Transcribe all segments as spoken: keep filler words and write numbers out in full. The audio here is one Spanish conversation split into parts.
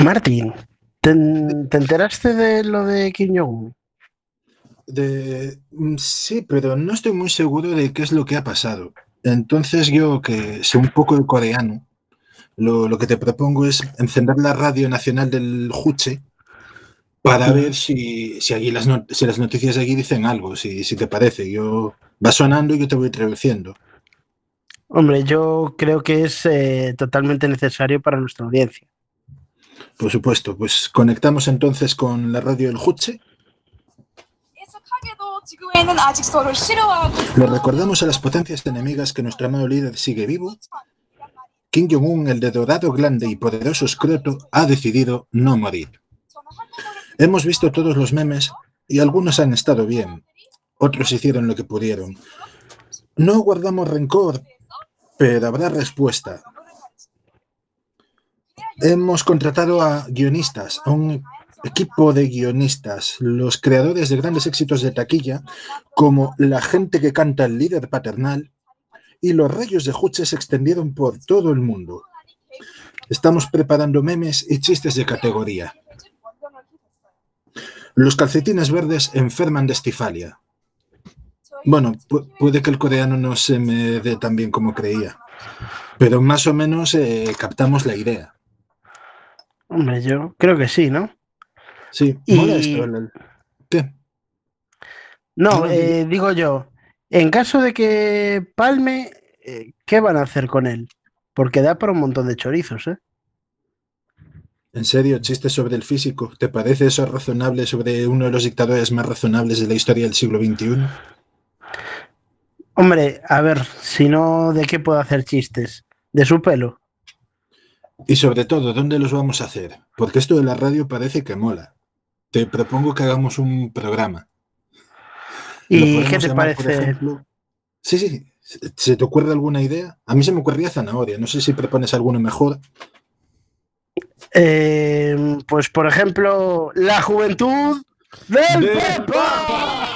Martín, ¿te, te enteraste de lo de Kim Jong-un? De, mm, sí, pero no estoy muy seguro de qué es lo que ha pasado. Entonces yo, que sé un poco de coreano, lo, lo que te propongo es encender la radio nacional del Juche para ver si, si, allí las, not- si las noticias de aquí dicen algo, si, si te parece. Yo va sonando y yo te voy traduciendo. Hombre, yo creo que es eh, totalmente necesario para nuestra audiencia. Por supuesto, pues conectamos entonces con la radio del Juche. Le recordamos a las potencias enemigas que nuestro amado líder sigue vivo. Kim Jong-un, el de dorado, grande y poderoso escroto, ha decidido no morir. Hemos visto todos los memes y algunos han estado bien. Otros hicieron lo que pudieron. No guardamos rencor, pero habrá respuesta. Hemos contratado a guionistas, a un equipo de guionistas, los creadores de grandes éxitos de taquilla, como La gente que canta el líder paternal, y los rayos de Juche se extendieron por todo el mundo. Estamos preparando memes y chistes de categoría. Los calcetines verdes enferman de estifalia. Bueno, pu- puede que el coreano no se me dé tan bien como creía, pero más o menos eh, captamos la idea. Hombre, yo creo que sí, ¿no? Sí, mola esto. Y el- el- ¿Qué? No, no, no, di- eh, digo yo, en caso de que palme, eh, ¿qué van a hacer con él? Porque da para un montón de chorizos, ¿eh? En serio, chistes sobre el físico. ¿Te parece eso razonable sobre uno de los dictadores más razonables de la historia del siglo veintiuno? Hombre, a ver, si no, ¿de qué puedo hacer chistes? ¿De su pelo? Y sobre todo, ¿dónde los vamos a hacer? Porque esto de la radio parece que mola. Te propongo que hagamos un programa. Lo ¿Y qué podemos te llamar, por parece? ejemplo... Sí, sí. ¿Se te ocurre alguna idea? A mí se me ocurría zanahoria. No sé si propones alguno mejor. Eh, pues, por ejemplo, la juventud del ¡Del Papa. Papa!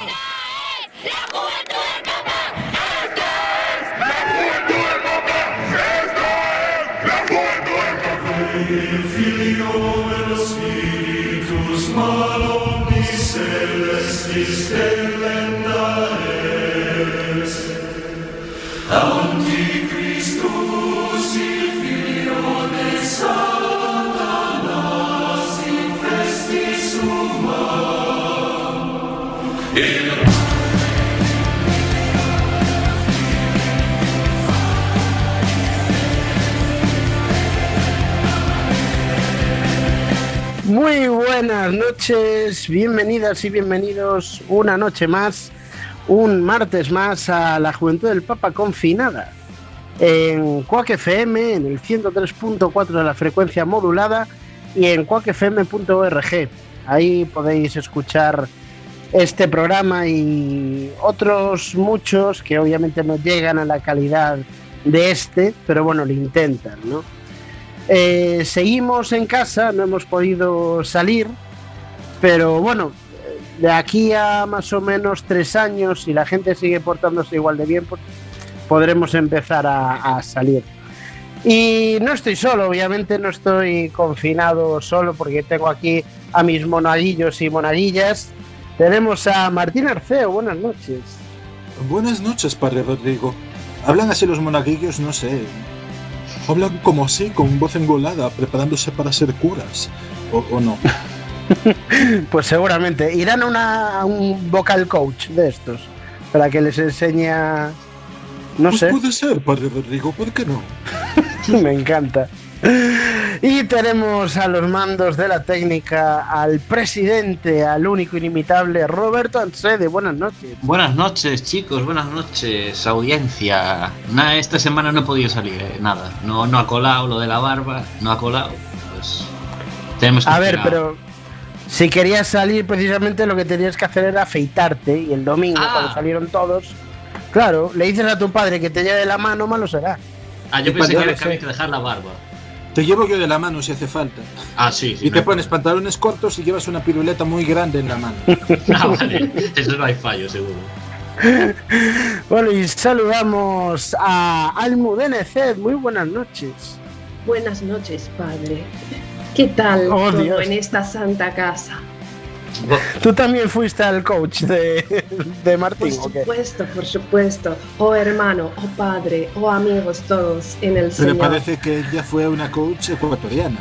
Il Figlio e lo Spiritus malomnis celestis delendaes. Antichristus, il Figlio de Satanas, infestis sumam. Il Muy buenas noches, bienvenidas y bienvenidos una noche más, un martes más a la Juventud del Papa confinada en Quack F M, en el ciento tres punto cuatro de la frecuencia modulada y en quack f m punto org. Ahí podéis escuchar este programa y otros muchos que obviamente no llegan a la calidad de este, pero bueno, lo intentan, ¿no? Eh, seguimos en casa, no hemos podido salir, pero bueno, de aquí a más o menos tres años, si la gente sigue portándose igual de bien, pues podremos empezar a, a salir. Y no estoy solo, obviamente no estoy confinado solo, porque tengo aquí a mis monaguillos y monaguillas. Tenemos a Martín Arceo, buenas noches. Buenas noches, padre Rodrigo. ¿Hablan así los monaguillos? No sé. Hablan como así, con voz engolada, preparándose para ser curas. ¿O, o no? Pues seguramente. Irán a, una, a un vocal coach de estos, para que les enseñe a... No Pues sé. puede ser, padre Rodrigo, ¿por qué no? Me encanta. Y tenemos a los mandos de la técnica al presidente, al único inimitable Roberto Ansede. Buenas noches. Buenas noches, chicos, buenas noches, audiencia. Nada, esta semana no he podido salir, eh, nada. No, no ha colado lo de la barba, no ha colado. Pues tenemos que A ver, esperar. pero si querías salir, precisamente lo que tenías que hacer era afeitarte. Y el domingo, Ah. cuando salieron todos, claro, le dices a tu padre que te lleve la mano, malo será. Ah, yo y pensé que cuando- había, que había que dejar la barba. Te llevo yo de la mano si hace falta. Ah, sí, sí. Y no te hay pones pantalones cortos y llevas una piruleta muy grande en la mano. problema. Ah, vale, eso no hay fallo, seguro. Bueno, y saludamos a Almudena Zed. Muy buenas noches. Buenas noches, padre. ¿Qué tal Oh, todo Dios. en esta santa casa? ¿Tú también fuiste al coach de, de Martín Por o qué? supuesto, por supuesto. Oh hermano, oh padre, oh amigos todos en el Pero Señor. parece que ella fue una coach ecuatoriana.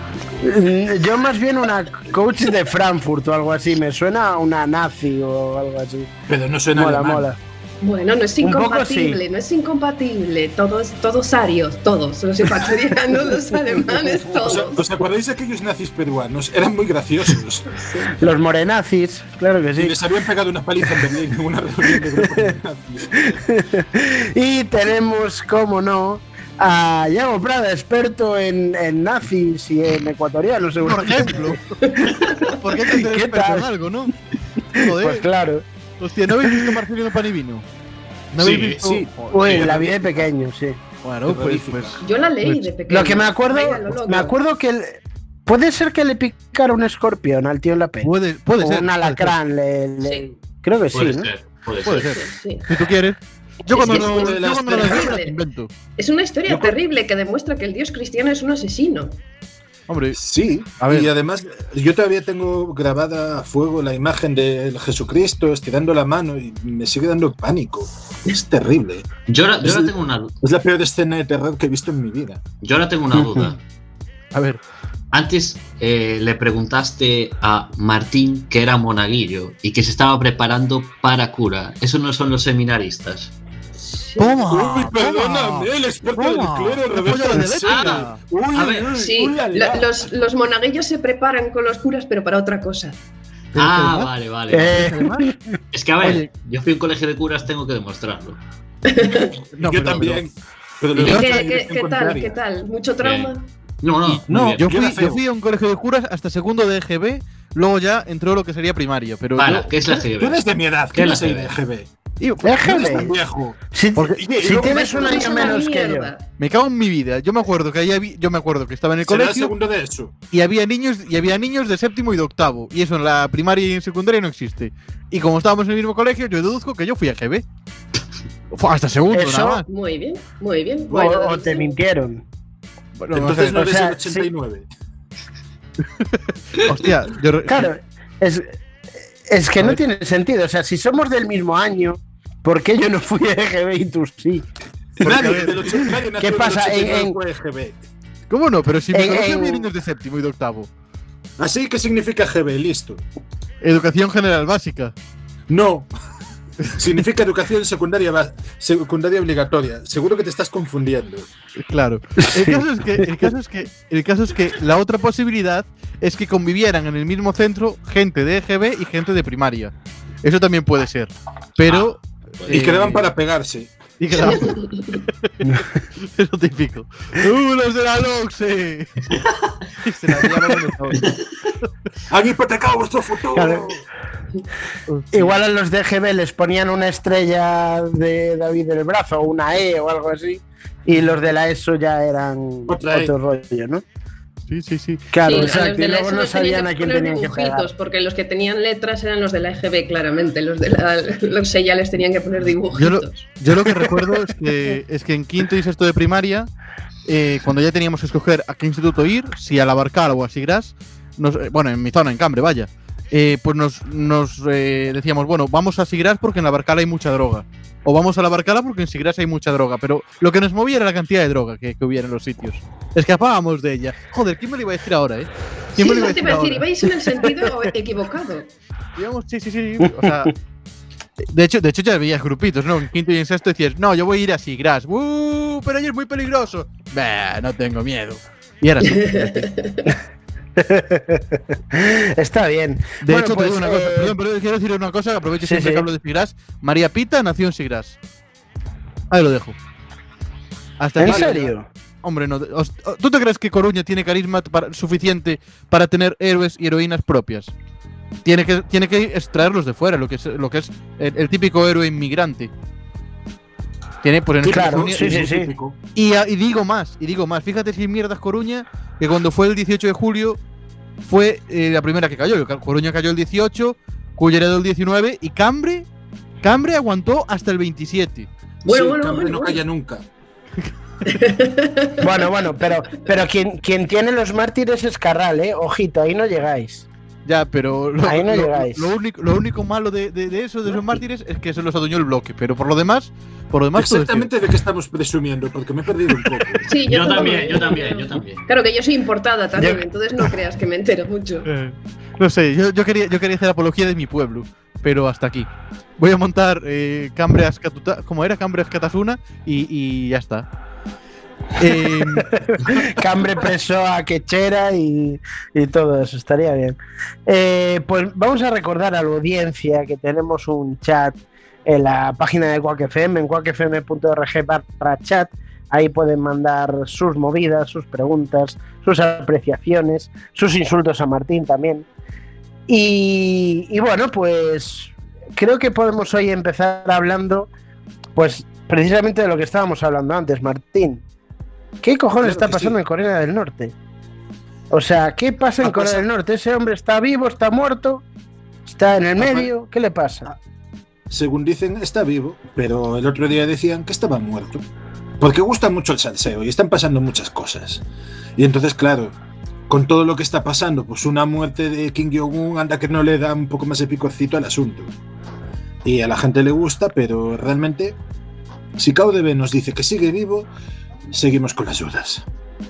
Mm, Yo más bien una coach de Frankfurt o algo así. Me suena a una nazi o algo así. Pero no suena Mola, alemán. mola. Bueno, no es Un poco incompatible, sí. no es incompatible. Todos, todos arios, todos. Los ecuatorianos, los alemanes, ¿Os, todos. os acordáis de aquellos nazis peruanos? Eran muy graciosos. Los morenazis, claro que Y sí. les habían pegado una paliza en Berlín en una reunión de grupos de nazis. Y tenemos, como no, a Yago Prada, experto en, en nazis y en ecuatorianos, Por seguro. ejemplo. Porque hay que ser ¿Qué experto tal? en algo, ¿no? Joder. Pues claro. Hostia, ¿no habéis visto Marcelino Pan y Vino? ¿No Sí, habéis visto? sí. Uy, Sí, la sí. vi de pequeño, sí. Bueno, pues, Terrorífica. pues Yo la leí Pues, de pequeño. Lo que me acuerdo, Vaya, lo loco. me acuerdo que el- puede ser que le picara un escorpión al tío en la pena. puede, puede O ser. un alacrán, le, le- Sí. creo que sí, Puede ¿no? ser, puede Puede ser. ser. Sí, sí. Si tú quieres. Yo cuando Es que no, es yo una cuando no las historia veo, las terrible. invento. Es una historia Yo- terrible que demuestra que el dios cristiano es un asesino. Hombre, Sí, A ver. y además yo todavía tengo grabada a fuego la imagen de Jesucristo estirando la mano y me sigue dando pánico. Es terrible. Yo ahora, yo Es ahora el- tengo una, du- Es la peor escena de terror que he visto en mi vida. yo ahora tengo una duda. a ver. Antes eh, le preguntaste a Martín que era monaguillo y que se estaba preparando para cura. ¿Eso no son los seminaristas? Sí. ¡Toma! Uy, toma, perdóname, el experto del toma, clero, te Roberto apoyo la de Ansel. letra. Uy, A ver, uy, Sí, uy, la, la. lo- los, los monaguillos se preparan con los curas, pero para otra cosa. ¿Pero Ah, además- vale, vale. Eh, además- Es que a ver, oye. yo fui a un colegio de curas, tengo que demostrarlo. No, yo pero- también. Pero ¿Y lo qué, que pasa qué- es qué- que es qué tal? contraria. ¿Qué tal? ¿Mucho trauma? No, no, muy No, bien. yo Yo fui, era feo. yo fui a un colegio de curas hasta segundo de E G B, luego ya entró lo que sería primaria, pero Para, yo- ¿qué es la Tú G B? eres de mi edad, ¿Qué ¿qué es no la sé G de B? G B? y- No eres tan déjame. viejo. Si, Porque- Y- y si luego tienes me- un Es año una menos que yo. mierda. me cago en mi vida. Yo me acuerdo que ahí había- yo me acuerdo que estaba en el Será el colegio segundo de eso. y había niños y había niños de séptimo y de octavo, y eso en la primaria y en secundaria no existe. Y como estábamos en el mismo colegio, yo deduzco que yo fui a G B. Fue hasta segundo Eso- nada más. Muy bien, muy bien. O, Bueno, o te mintieron. Bueno, Entonces no no o eres sea, el ochenta y nueve. sé. Hostia, yo re- Claro, es, es que A no ver. tiene sentido. O sea, si somos del mismo año, ¿por qué yo no fui a E G B y tú sí? Nadie del ochenta y nueve nació ¿Qué del pasa? ochenta y nueve En- en- fue G B. ¿Cómo no? Pero si en mi En- colegio en- había niños de séptimo y de octavo. Así que significa G B, listo. Educación general básica. No. Significa educación secundaria ba- secundaria obligatoria. Seguro que te estás confundiendo. Claro. El caso, es que, el, caso es que, el caso es que la otra posibilidad es que convivieran en el mismo centro gente de E G B y gente de primaria. Eso también puede ser. Pero. Y eh, quedaban para pegarse. Y quedaban. Es lo típico. ¡Uh, los de la LOXE! Y se la liaban en el sabor. Han hipotecado vuestro futuro. Claro. Igual a los de E G B les ponían una estrella de David en el brazo o una E o algo así. Y los de la ESO ya eran Otra E. otro rollo, ¿no? Sí, sí, sí. Claro, Sí, a exacto. los de Y la luego ESO no les tenían sabían a quién poner tenían que dibujitos, pegar. porque los que tenían letras eran los de la E G B, claramente. Los de la los ya les tenían que poner dibujitos. Yo lo, yo lo que recuerdo es que, es que en quinto y sexto de primaria, eh, cuando ya teníamos que escoger a qué instituto ir, si a la Barcal o a Sigras, nos, eh, bueno, en mi zona, en Cambre, vaya, eh, pues nos, nos eh, decíamos, bueno, vamos a Sigras porque en la Barcal hay mucha droga. O vamos a la Barcala porque en Sigras hay mucha droga. Pero lo que nos movía era la cantidad de droga que, que hubiera en los sitios. Escapábamos de ella. Joder, ¿quién me lo iba a decir ahora, eh? Sí, ¿Quién me lo iba a no te decir iba a decir, ahora? ibais en el sentido equivocado. Digamos, sí, sí, sí. O sea, de hecho, de hecho ya veías grupitos, ¿no? En quinto y en sexto decías, no, yo voy a ir a Sigras. ¡Uh! Pero ahí es muy peligroso. Bah, no tengo miedo. Y ahora sí. Está bien. De Bueno, hecho, pues, te digo una cosa. eh, Perdón, pero quiero decir una cosa. Aprovecho sí, siempre sí. que hablo de Sigras. María Pita nació en Sigras. Ahí lo dejo. Hasta ¿En aquí- serio? Hombre, no. os- ¿Tú te crees que Coruña tiene carisma para- suficiente para tener héroes y heroínas propias? Tiene que, tiene que extraerlos de fuera, lo que es, lo que es el, el típico héroe inmigrante. Tiene, pues en este Claro, Coruña- sí, sí, sí. Típico. Y, y digo más, y digo más. Fíjate si mierdas Coruña, que cuando fue el dieciocho de julio fue eh, la primera que cayó. Coruña cayó el dieciocho, Culleredo el diecinueve y Cambre, Cambre aguantó hasta el veintisiete. Bueno, Sí, bueno, Cambre bueno, no bueno. calla nunca. Bueno, bueno, pero, pero quien, quien tiene los mártires es Carral, ¿eh? Ojito, ahí no llegáis. Ya, pero lo, Ahí no lo, llegáis. lo único, lo único malo de, de, de eso, de esos mártires, es que se los adueñó el bloque. Pero por lo demás, por lo demás todo es Exactamente de qué estamos presumiendo, porque me he perdido un poco. Sí, Yo tampoco también, me- yo también, yo también. Claro que yo soy importada también, Yo- entonces no creas que me entero mucho. Eh, no sé, yo, yo, quería, yo quería hacer apología de mi pueblo, pero hasta aquí. Voy a montar eh, Cambreas Catuta, como era Cambreas Catasuna, y, y ya está. Eh, Cambre preso a Quechera y, y todo eso, estaría bien. Eh, pues vamos a recordar a la audiencia que tenemos un chat en la página de Quack F M, en quack f m punto org barra chat. Ahí pueden mandar sus movidas, sus preguntas, sus apreciaciones, sus insultos a Martín también. Y, y bueno, pues creo que podemos hoy empezar hablando, pues precisamente de lo que estábamos hablando antes, Martín. ¿Qué cojones Claro está que pasando sí. en Corea del Norte? O sea, ¿qué pasa en Ha Corea pasado- del Norte? ¿Ese hombre está vivo, está muerto? ¿Está en el Ha pa- medio? ¿Qué le pasa? Según dicen, está vivo, pero el otro día decían que estaba muerto. Porque gusta mucho el salseo y están pasando muchas cosas. Y entonces, claro, con todo lo que está pasando, pues una muerte de Kim Jong-un anda que no le da un poco más de picorcito al asunto. Y a la gente le gusta, pero realmente, si K D B nos dice que sigue vivo, seguimos con las dudas.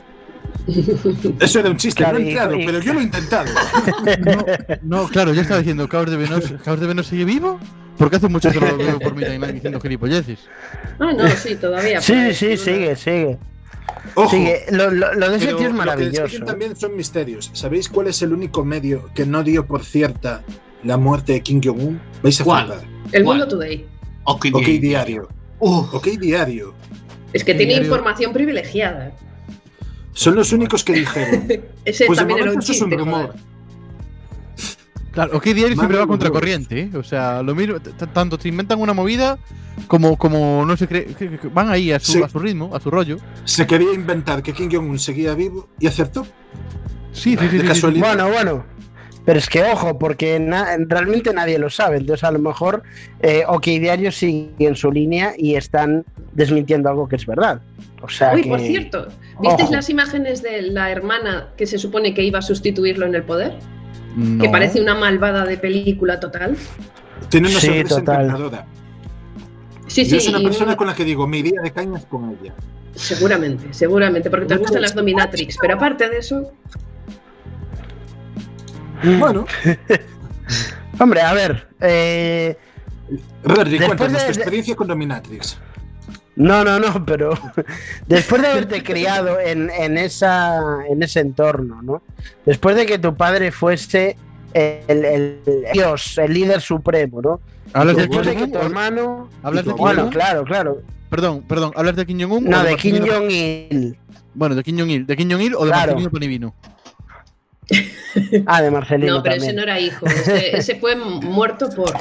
Eso era un chiste, Claro, no he y- entrado, y- pero yo lo he intentado. no, no, claro, ya estaba diciendo, ¿Caos de Venos, ¿Caos de Venos sigue vivo? Porque hace mucho que no lo veo por mi timeline diciendo gilipolleces. Ah, no, sí, todavía. por Sí, ahí, sí, sin duda. sigue, sigue. Ojo, sigue. Lo, lo- lo de ese pero tío es lo que maravilloso. les dicen también son misterios. ¿Sabéis cuál es el único medio que no dio por cierta la muerte de Kim Jong-un? Vais a ¿Cuál? flipar. El ¿Cuál? Mundo Today. Ok, Ok, bien. diario. Uf, Ok, diario. Es que tiene Diario. información privilegiada. Son los únicos que dijeron. Ese Pues de también era un momento eso es un chiste, rumor. joder. Claro, OK Diario siempre va Manda contra rumores. corriente, ¿eh? O sea, lo mismo, t- tanto te inventan una movida como, como no se cree, que- que van ahí a su, Sí. a su ritmo, a su rollo. Se quería inventar que Kim Jong-un seguía vivo y acertó. Sí, sí, sí. De sí, sí, casualidad. Bueno, bueno. Pero es que ojo, porque na- realmente nadie lo sabe. Entonces, a lo mejor eh, OK Diario sigue en su línea y están desmintiendo algo que es verdad. O sea Uy, que... por cierto, ¿visteis Ojo. las imágenes de la hermana que se supone que iba a sustituirlo en el poder? No. Que parece una malvada de película total. Tiene una Sí, sonrisa total. encantadora. Sí, Yo sí, es una y persona no- con la que digo, me iría de cañas con ella. seguramente, seguramente, porque te No gustan puedes- las dominatrix, pero aparte de eso, Bueno, Hombre, a ver. eh, Rodri, Después cuéntanos de- tu de- experiencia con Dominatrix. No, no, no, pero después de haberte criado en, en, esa, en ese entorno, ¿no? Después de que tu padre fuese el, el- el Dios, el líder supremo, ¿no? ¿Hablas de Kim Después de que tu Jong-un? hermano... ¿Hablas de tu Kim Bueno, Jong-un? claro, claro. Perdón, perdón, ¿hablas de Kim Jong-un? No, o de Kim Marcelino- Jong-il. Bueno, de Kim Jong-il. ¿De Kim Jong-il o de Claro. Marcelino Panivino? Ah, de Marcelino no, pero también. ese no era hijo, ese, ese fue muerto por...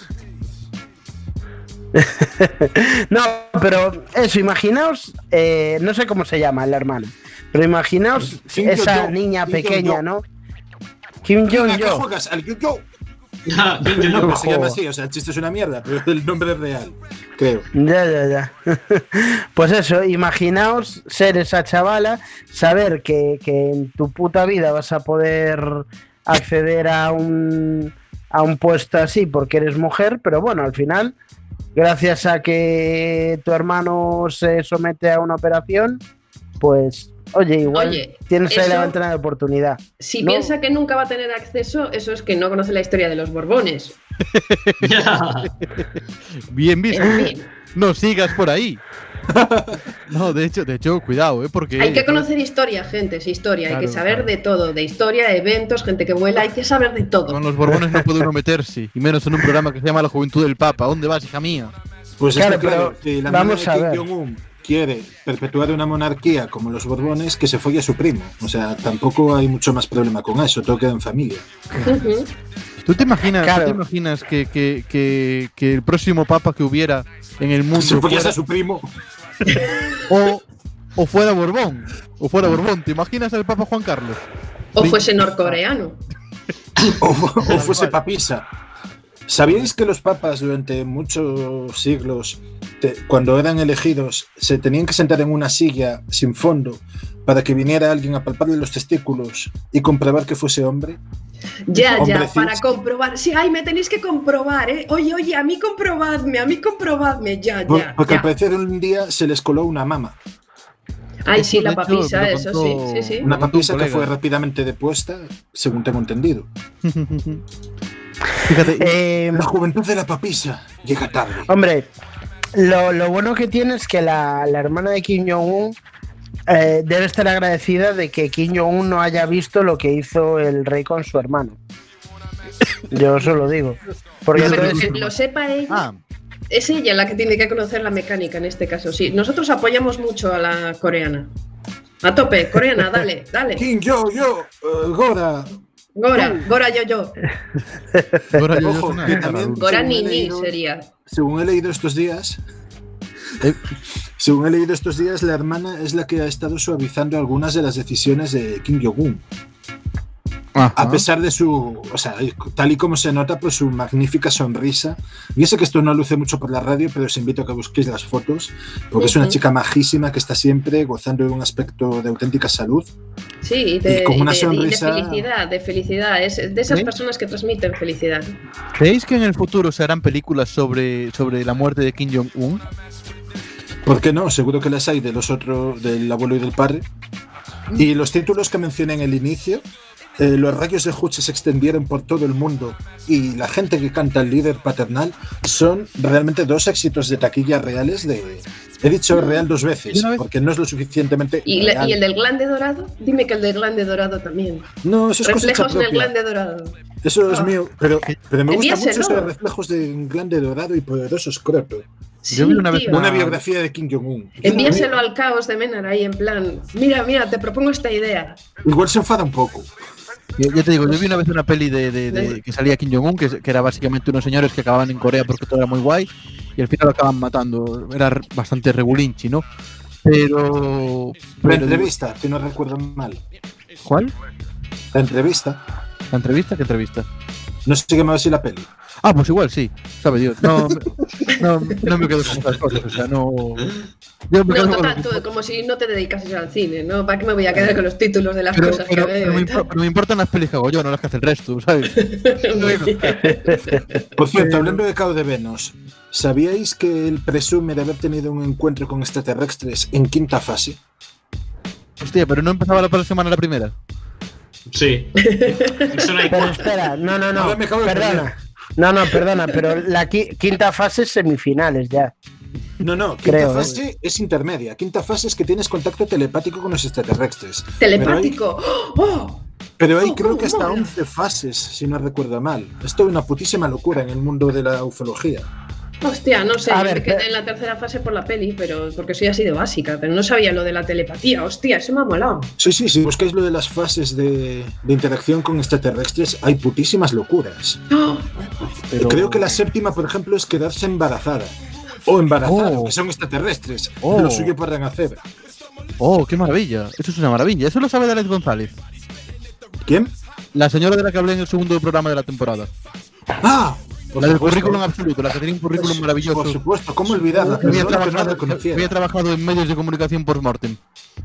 No, pero eso, imaginaos, eh, no sé cómo se llama el hermano, pero imaginaos Kim esa Jong-un, niña Kim pequeña, Jong-un. ¿no? Kim ¿A qué Jong-yo. juegas? Al yo-yo. Ya, yo- yo- El yo- nombre se Ojo. llama así, o sea, el chiste es una mierda, pero el nombre es real, creo. Ya, ya, ya. Pues eso, imaginaos ser esa chavala, saber que, que en tu puta vida vas a poder acceder a un, a un puesto así porque eres mujer, pero bueno, al final, gracias a que tu hermano se somete a una operación, pues, oye, igual Oye, tienes ahí la eso- ventana de oportunidad. Si No. piensa que nunca va a tener acceso, eso es que no conoce la historia de los Borbones. ya. Bien visto. En fin, No sigas por ahí. No, de hecho, de hecho, cuidado, ¿eh? Porque. hay que conocer historia, gente, es historia, hay Claro, que saber claro. de todo, de historia, eventos, gente que vuela, hay que saber de todo. Con los Borbones no puede uno meterse. Y menos en un programa que se llama La Juventud del Papa. ¿Dónde vas, hija mía? Pues Claro, está claro pero que la vamos mina a de ver. Kim Jong-un quiere perpetuar una monarquía como los Borbones, que se folle a su primo. O sea, tampoco hay mucho más problema con eso, todo queda en familia. Ujú. ¿Tú te imaginas, Claro. ¿tú te imaginas que, que, que, que el próximo papa que hubiera en el mundo Se follase fuera, a su primo. o, o fuera Borbón? O fuera Borbón. ¿Te imaginas al papa Juan Carlos? O fuese norcoreano. O, o fuese papisa. ¿Sabíais que los papas durante muchos siglos, te- cuando eran elegidos, se tenían que sentar en una silla sin fondo para que viniera alguien a palparle los testículos y comprobar que fuese hombre? Ya, Hombre, ya, sí. para comprobar. Sí, ay, me tenéis que comprobar, ¿eh? Oye, oye, a mí comprobadme, a mí comprobadme, ya, Por- ya. porque ya. al parecer un día se les coló una mama. Ay, Eso, sí, de la hecho, papisa, me lo eso contó- sí, sí, sí. Una Me contó un papisa que colega. fue rápidamente depuesta, según tengo entendido. Fíjate, Eh, La juventud de la papisa llega tarde. hombre, lo, lo bueno que tiene es que la, la hermana de Kim Jong-un eh, debe estar agradecida de que Kim Jong-un no haya visto lo que hizo el rey con su hermano. Yo eso lo digo. Porque Pero entonces, Que sí- lo sepa ella, ah, es ella la que tiene que conocer la mecánica en este caso, sí. Nosotros apoyamos mucho a la coreana. A tope, coreana, dale, dale. King, yo, yo, eh, Gora. Gora, Gora yo yo. ahora yo- yo Ojo, suena que raro. también- Gora Según he Nini leído- sería. Según he leído estos días, Eh. según he leído estos días, la hermana es la que ha estado suavizando algunas de las decisiones de Kim Jong-un. Ajá. A pesar de su, o sea, tal y como se nota por su magnífica sonrisa. Yo sé que esto no luce mucho por la radio, pero os invito a que busquéis las fotos, porque es una Ujú. chica majísima que está siempre gozando de un aspecto de auténtica salud. Sí, y de, Y con una y de- y de sonrisa- felicidad, de felicidad. Es de esas ¿Sí? personas que transmiten felicidad. ¿Creéis que en el futuro se harán películas sobre, sobre la muerte de Kim Jong-un? ¿Por qué no? Seguro que las hay de los otros, del abuelo y del padre. Y los títulos que mencioné en el inicio, eh, los rayos de Juche se extendieron por todo el mundo y la gente que canta el líder paternal son realmente dos éxitos de taquilla reales de... He dicho real dos veces, ¿Y una vez? porque no es lo suficientemente ¿Y, la- real. y el del glande dorado? Dime que el del glande dorado también. No, eso es cosecha Reflejos en el propia. glande dorado. Eso es Ah. mío, pero, pero me gusta Envíaselo. mucho eso de reflejos de un grande dorado y poderoso escroto. Sí, Yo vi una vez tío. una- Una biografía de Kim Jong-un. Envíaselo al caos de Menar ahí en plan. Mira, mira, te propongo esta idea. Igual se enfada un poco. Yo, yo te digo, yo vi una vez una peli de, de- de- que salía Kim Jong-un, que, que era básicamente unos señores que acababan en Corea porque todo era muy guay, y al final lo acaban matando. Era re- bastante regulinchi, ¿no? Pero. La pero entrevista, si no recuerdo mal. ¿Cuál? La entrevista. ¿La entrevista? ¿Qué entrevista? No sé qué me va a decir la peli. Ah, pues igual sí, sabe Dios. No, me- no, no me quedo con esas cosas, o sea, no. Yo me No, quedo con total, lo que- tú, como si no te dedicases al cine, ¿no? ¿Para qué me voy a quedar con los títulos de las pero, cosas pero- que pero veo? me y impo- pero me importan las pelis que hago yo, no las que hace el resto, ¿sabes? tal? Muy bien. Por cierto, hablando de Cao de Venus, ¿sabíais que él presume de haber tenido un encuentro con extraterrestres en quinta fase? Hostia, pero no empezaba la, la semana la primera. Sí. Eso no hay pero cuatro. espera, no, no, no, Ahora me acabo de perdona. No, no, perdona, pero la qui- quinta fase es semifinales ya. No, no, quinta Creo, ¿eh? fase es intermedia. Quinta fase es que tienes contacto telepático con los extraterrestres. Telepático. ¡Oh! Pero hay Oh, creo cómo que hasta mola. once fases, si no recuerdo mal. Esto es una putísima locura en el mundo de la ufología. Hostia, no sé, A yo ver, me quedé pero- en la tercera fase por la peli, pero porque soy así de básica, pero no sabía lo de la telepatía, hostia, eso me ha molado. Sí, sí, si buscáis lo de las fases de, de interacción con extraterrestres, hay putísimas locuras. ¡Oh! Pero... Creo que la séptima, por ejemplo, es quedarse embarazada. O embarazado, Oh. que son extraterrestres. Oh. Lo suyo podrán hacer. Oh, qué maravilla. Eso es una maravilla. Eso lo sabe Alex González. ¿Quién? La señora de la que hablé en el segundo programa de la temporada. ¡Ah! Por La del supuesto. currículum absoluto, la que tenía un currículum maravilloso. Por supuesto, ¿cómo olvidarla? Que había, Perdona que no la trabajado, reconociera. había trabajado en medios de comunicación post-mortem.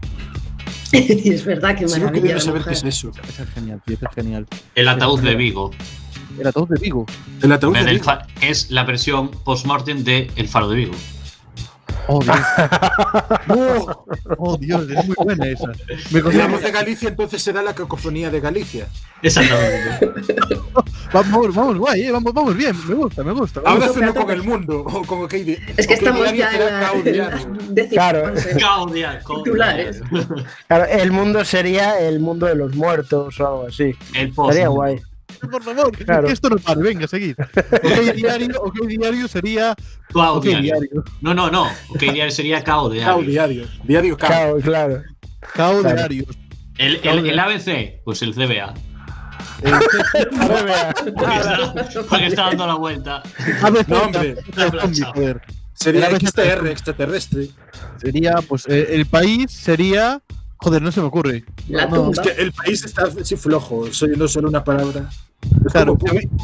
Es verdad que Sigo maravilla. queriendo la saber qué mujer. es eso. Eso es genial, tío, eso es genial. El ataúd de Vigo. Era todo de Vigo. El ataúd de Del Vigo. fa- es la versión post-mortem de El Faro de Vigo. Oh, Dios. oh, oh, Dios, es muy buena esa. Me cogí La la voz de Galicia entonces será la cacofonía de Galicia. Exactamente. Vamos, vamos, guay, eh, vamos, vamos bien, me gusta, me gusta. Ahora tope, ceno a tope. con el mundo. O con OK Di- Es que OK estamos Diario ya en será la, Cao en la Diario. décima Claro. fase. Claudia, Titulares. Claro, el mundo sería el mundo de los muertos o algo así. El post. Estaría guay. Por favor, Claro. que esto no pare, venga, seguid. Ok diario, ok diario sería. Cao Ok diario. diario. No, no, no. Ok, diario sería Cao Cao diario. Diario. Diario Cao. Claro, claro. Cao Claro. diario. El, el, el A B C, pues el C B A. El Porque está, porque está dando la vuelta. A B C, No, hombre. la zombie, joder. Sería El A B C X T R, extraterrestre. Sería, pues, eh, el país sería. Joder, no se me ocurre. La No, tumba. Es que el país está así flojo, soy no solo una palabra. Es Claro, como, que-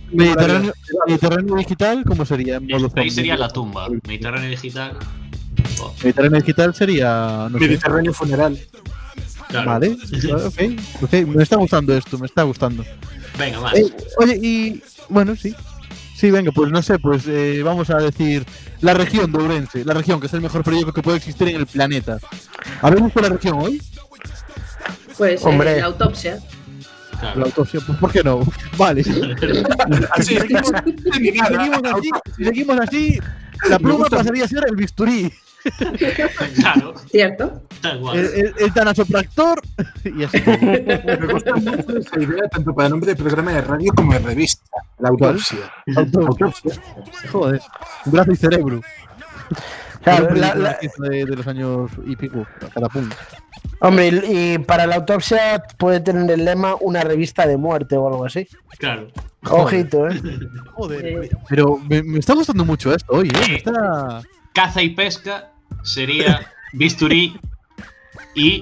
Mediterráneo, Mediterráneo digital, ¿cómo sería? En modo Ahí zombie? sería la tumba. Mediterráneo digital. Oh, Mediterráneo digital sería. No sé. Mediterráneo funeral. claro. Vale, ok, ok, me está gustando esto, me está gustando. Venga, más. Eh, oye, y bueno, sí. Sí, venga, pues no sé, pues eh, vamos a decir la región de Ourense, la región que es el mejor periódico que puede existir en el planeta. ¿Hablemos de la región hoy? Pues Hombre. eh, la autopsia. Claro. La autopsia, pues ¿por qué no? Vale. Así, Si seguimos, si seguimos así, si seguimos así, la pluma gusta- pasaría a ser el bisturí, Claro, ¿Cierto? tal cual. el, el, el tanasopractor y así. Me gusta mucho esa idea tanto para nombre de programa de radio como de revista. La autopsia. Autopsia. Joder, brazo y cerebro. Claro, Una la- película la- que hizo de, de los años y pico, a cada punto. Hombre, y, y para la autopsia puede tener el lema una revista de muerte o algo así. Claro. Ojito, ¿eh? Joder, Eh. pero me, me está gustando mucho esto, oye, ¿eh? Me está... Caza y pesca sería bisturí y.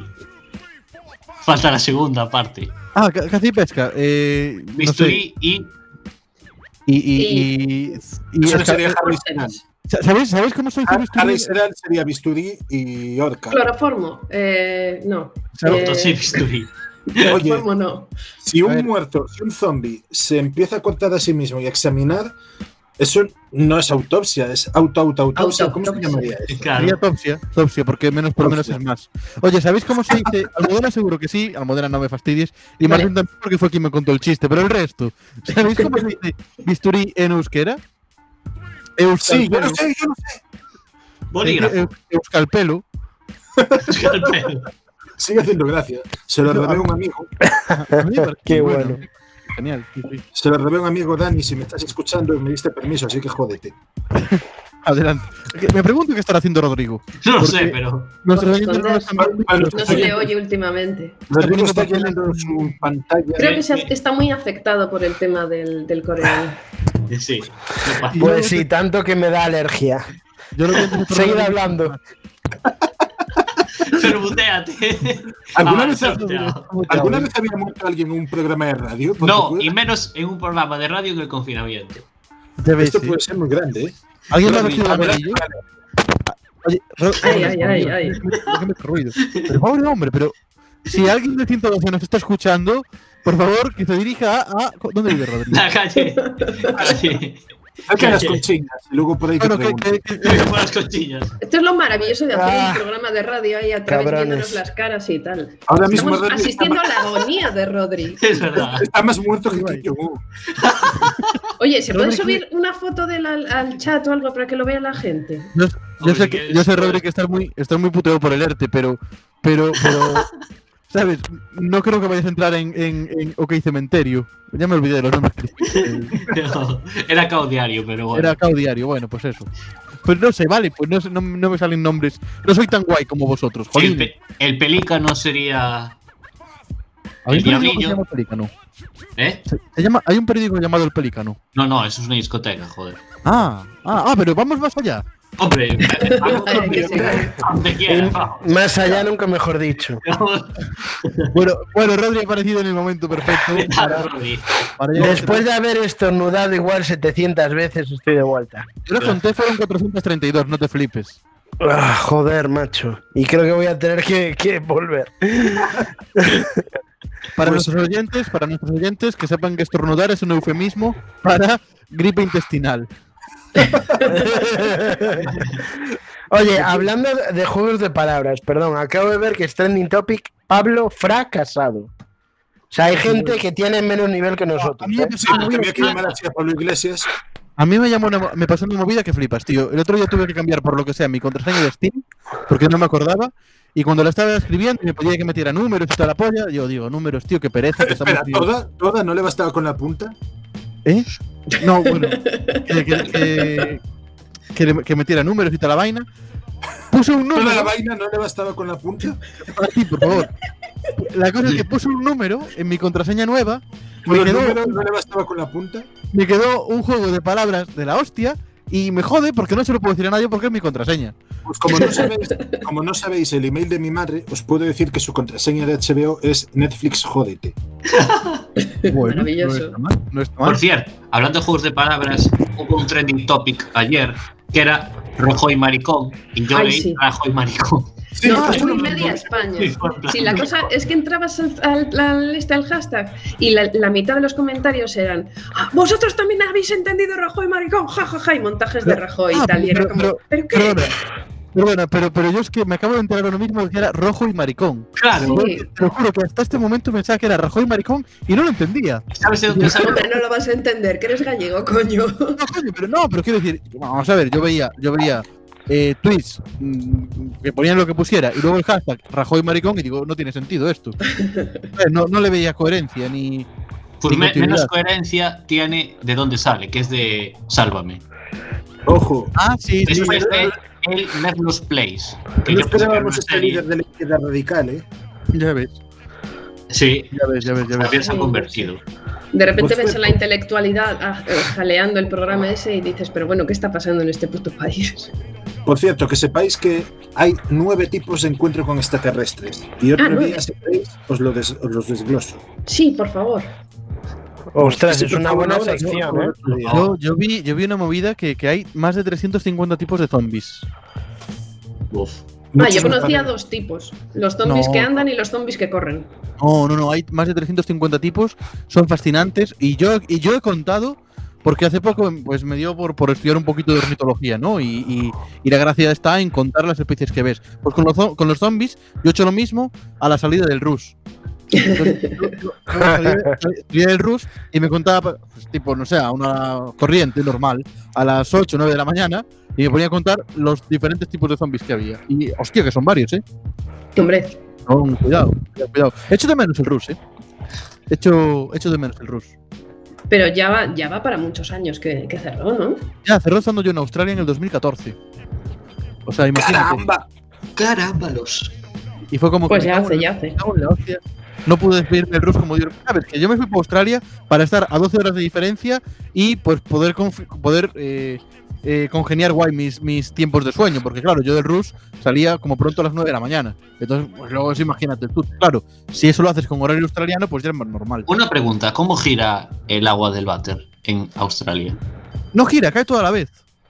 Falta la segunda parte. Ah, ca- caza y pesca. Eh, no sé. Bisturí y. Y, y, y, y- Eso esca- sería Harry Seral. ¿Sabéis, ¿Sabéis cómo se dice bisturí? Harry Seral sería bisturí y orca. Cloroformo. Eh, no. Claro, Eh, Entonces, bisturí. Oye, Cloroformo no. si A un ver. muerto, si un zombie se empieza a cortar a sí mismo y a examinar, eso no es autopsia, es auto auto autopsia. ¿Cómo se Autopsia. llamaría eso? Sería Claro. autopsia, autopsia, porque menos por menos Autopsia. es más. Oye, ¿sabéis cómo se dice? Almudena seguro que sí, Almudena no me fastidies, y Vale. Martín también porque fue quien me contó el chiste, pero el resto, ¿sabéis cómo se dice bisturí en euskera? Sí, yo Euskalpelo. lo sé, yo lo sé. Bolígrafo. Eu- Euskalpelo. Escalpelo. Sigue haciendo gracia. Se lo robé a un amigo. A mí me parece Qué muy bueno. Genial. Sí, sí. Se lo robé a un amigo, Dani. Si me estás escuchando, me diste permiso, así que jódete. Adelante. Me pregunto qué estará haciendo Rodrigo. No lo Porque- sé, pero. Nuestros Por oyentes no lo están viendo, Bueno, pero No se le oye últimamente. Rodrigo está poniendo llenando su pantalla. Creo que se ha- está muy afectado por el tema del, del coreano. Sí. no pasa. Pues sí, tanto que me da alergia. Yo lo que antes de Seguid programar- hablando. Pero muteate. ¿Alguna Ah, vez- chao, chao. ¿Alguna vez había muerto alguien en un programa de radio? Porque No, puede- y menos en un programa de radio que el confinamiento. Debe Esto ser. puede ser muy grande, ¿eh? ¿Alguien lo ha Rodrigo, vestido de adelante, amarillo? Oye, Ro- Ay, Ro- ay, ay, ay. Déjame hacer ruido. Pero pobre hombre, pero si alguien de ciento doce nos está escuchando, por favor, que se dirija a. a- ¿Dónde vive Rodrigo? La calle. calle. Saca las conchinas y luego por ahí te Bueno, que, pregunto. que- que- Venga por las cochillas. Esto es lo maravilloso de hacer Ah, un programa de radio ahí a través cabrones. viéndonos las caras y tal. Ahora mismo Estamos Rodri asistiendo a la agonía de Rodri. Es verdad. está más muerto que Kim Jong-un. Oye, ¿se puede Rodri, subir una foto del al, al chat o algo para que lo vea la gente? yo, yo Hombre, sé si que, quieres, yo sé, pues. Rodri, que estás muy, estás muy puteado por el ERTE, pero. Pero. pero ¿sabes? No creo que vayas a entrar en, en, en OK Cementerio. Ya me olvidé de los nombres. que- No, era cao diario, pero bueno. Era Cao Diario, bueno, pues eso. Pues no sé, vale, pues no, sé, no, no me salen nombres. No soy tan guay como vosotros, Sí, jolín. el, pe- el pelícano sería. Hay un el periódico que se Diablillo. llama Pelícano. ¿Eh? Se, se llama, hay un periódico llamado El Pelícano. No, no, eso es una discoteca, joder. Ah, ah, ah, pero vamos más allá. Hombre, vamos Ay, que sí. donde quieras, vamos. Más allá nunca mejor dicho. Bueno, bueno, Rodri ha aparecido en el momento perfecto. Nada, Rodri. Para llegar- Después de haber estornudado igual setecientas veces, estoy de vuelta. Yo lo conté, fueron cuatrocientos treinta y dos, no te flipes. Ah, joder, macho. Y creo que voy a tener que, que volver. Para Pues- nuestros oyentes, para nuestros oyentes, que sepan que estornudar es un eufemismo para gripe intestinal. Oye, hablando de juegos de palabras, perdón, acabo de ver que es trending topic Pablo fracasado. O sea, hay gente que tiene menos nivel que nosotros. A mí me ¿eh? pasó Sí, una porque movida había que que- llamar así a Pablo Iglesias. a mí me llamó una- me pasó una movida que flipas, tío. El otro día tuve que cambiar por lo que sea mi contraseña de Steam, porque no me acordaba. Y cuando la estaba escribiendo me pedía que metiera números y toda la polla. Yo digo, números, tío, qué pereza. Que estamos, Espera, tío. ¿toda, ¿toda no le bastaba con la punta? ¿Eh? No, bueno. que, que, que, que le- que metiera números y toda la vaina. Puse un ¿Toda la número. vaina no le bastaba con la punta? Para ti, por favor. La cosa es que puse un número en mi contraseña nueva. Me ¿Todo el quedó, número no le bastaba con la punta? me quedó un juego de palabras de la hostia. y me jode porque no se lo puedo decir a nadie porque es mi contraseña. Pues como no sabéis, como no sabéis el email de mi madre, os puedo decir que su contraseña de H B O es Netflix jódete. Bueno, Maravilloso. No está mal, no está mal. Por cierto, hablando de juegos de palabras, hubo un trending topic ayer que era Rajoy y maricón. Y yo Ay, leí sí. Rajoy y maricón. Sí, No, ah, es eso muy no- media España. Sí, por plan. Sí, la cosa es que entrabas al, al, al, este, al hashtag y la, la mitad de los comentarios eran "Ah, vosotros también habéis entendido Rajoy maricón, jajaja", ja, ja", y montajes de Rajoy y Ah, tal. Y era pero- como, pero- ¿pero qué? Perdona, perdona, pero, pero yo es que me acabo de enterar ahora mismo de que era rojo y maricón. Claro, Sí. Te lo juro que hasta este momento pensaba que era Rajoy y maricón y no lo entendía. ¿sabes de dónde sale? Hombre, no lo vas a entender, que eres gallego, coño. No, coño, pero no, pero quiero decir, vamos a ver, yo veía, yo veía eh, tweets mm, que ponían lo que pusiera y luego el hashtag Rajoy maricón y digo, no tiene sentido esto. Eh, No, no le veía coherencia ni. Pues ni me- continuidad. menos coherencia tiene de dónde sale, que es de Sálvame. Ojo, Ah, sí, sí. Después de el Merlos Place. Que no yo pensé que era esperábamos una este serie. líder de la izquierda radical, ¿eh? Ya ves, Sí, ya ves, ya ves, ya ves. también se ha Sí, convertido. De repente Pues ves fue- a la intelectualidad ah, eh, jaleando el programa ese y dices, pero bueno, ¿qué está pasando en este puto país? Por cierto, que sepáis que hay nueve tipos de encuentro con extraterrestres. Y otro Ah, nueve. día, si queréis, os, lo des- os los desgloso. Sí, por favor. Ostras, Sí, es por una favor, buena ahora, sección, no, ¿eh? otro día. Yo, yo, vi, yo vi una movida que, que hay más de trescientos cincuenta tipos de zombies. Uf. Ah, Muchos yo me conocía parecen. dos tipos. Los zombies No. que andan y los zombies que corren. No, no, no, hay más de trescientos cincuenta tipos, son fascinantes y yo, y yo he contado, porque hace poco pues me dio por, por estudiar un poquito de ornitología, ¿no? Y, y- y la gracia está en contar las especies que ves. Pues con los, zo- con los zombies yo he hecho lo mismo a la salida del Rus. Entonces, yo- yo- yo salía, salía del Rus y me contaba, pues, tipo, no sé, a una corriente normal, a las ocho o nueve de la mañana, y me ponía a contar los diferentes tipos de zombies que había. Y, hostia, que son varios, ¿eh? Hombre, No, cuidado, cuidado, cuidado. Echo de menos el Rus, ¿eh? Echo, echo de menos el Rus. pero ya va, ya va para muchos años que, que cerró, ¿no? Ya, cerró estando yo en Australia en el dos mil catorce. O sea, imagínate. ¡Caramba! Carámbalos. Y fue como Pues que, ya me cago hace, en- ya hace. me cago en la hostia. No pude despedirme del Rus como Dios. A ver, que yo me fui para Australia para estar a doce horas de diferencia y pues poder, confi- poder eh, eh, congeniar guay mis, mis tiempos de sueño. Porque claro, yo del Rus salía como pronto a las nueve de la mañana. Entonces, pues luego eso imagínate tú. Claro, si eso lo haces con horario australiano, pues ya es más normal. Una pregunta, ¿cómo gira el agua del váter en Australia? No gira, cae toda la vez.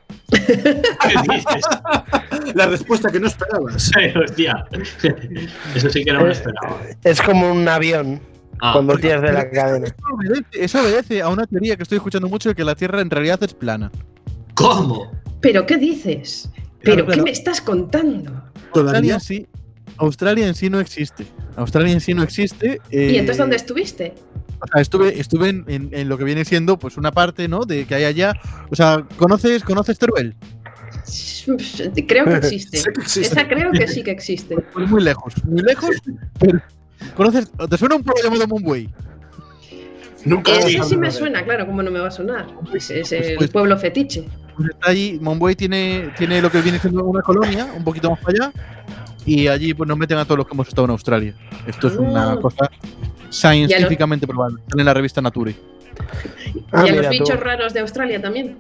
¿Qué dices? La respuesta que no esperabas. Hostia. Eso sí que no me lo esperaba. Es como un avión Ah, cuando tiras de la cadena. Eso obedece, eso obedece a una teoría que estoy escuchando mucho de que la Tierra en realidad es plana. ¿Cómo? ¿Pero qué dices? ¿Pero Claro, qué claro. me estás contando? Australia Todavía en sí, Australia en sí no existe. Australia en sí no existe. ¿Y eh, entonces dónde estuviste? O sea, estuve, estuve en, en- en lo que viene siendo pues una parte, ¿no? De que hay allá. O sea, ¿conoces, conoces Teruel? Creo que existe. Sé que existe. Esa creo que sí que existe. Pues muy lejos, muy lejos. Pero, ¿conoces? ¿Te suena un pueblo llamado Mumbai? nunca Ese he sí hablado me de- suena, claro, ¿cómo no me va a sonar? Es, es Pues- el pues- pueblo fetiche. Pues está allí, Mumbai tiene, tiene lo que viene siendo una colonia, un poquito más para allá. Y allí pues nos meten a todos los que hemos estado en Australia. Esto es una Ah. cosa científicamente probable. Sale en la revista Nature. Ah, y a los mira tú. bichos raros de Australia también.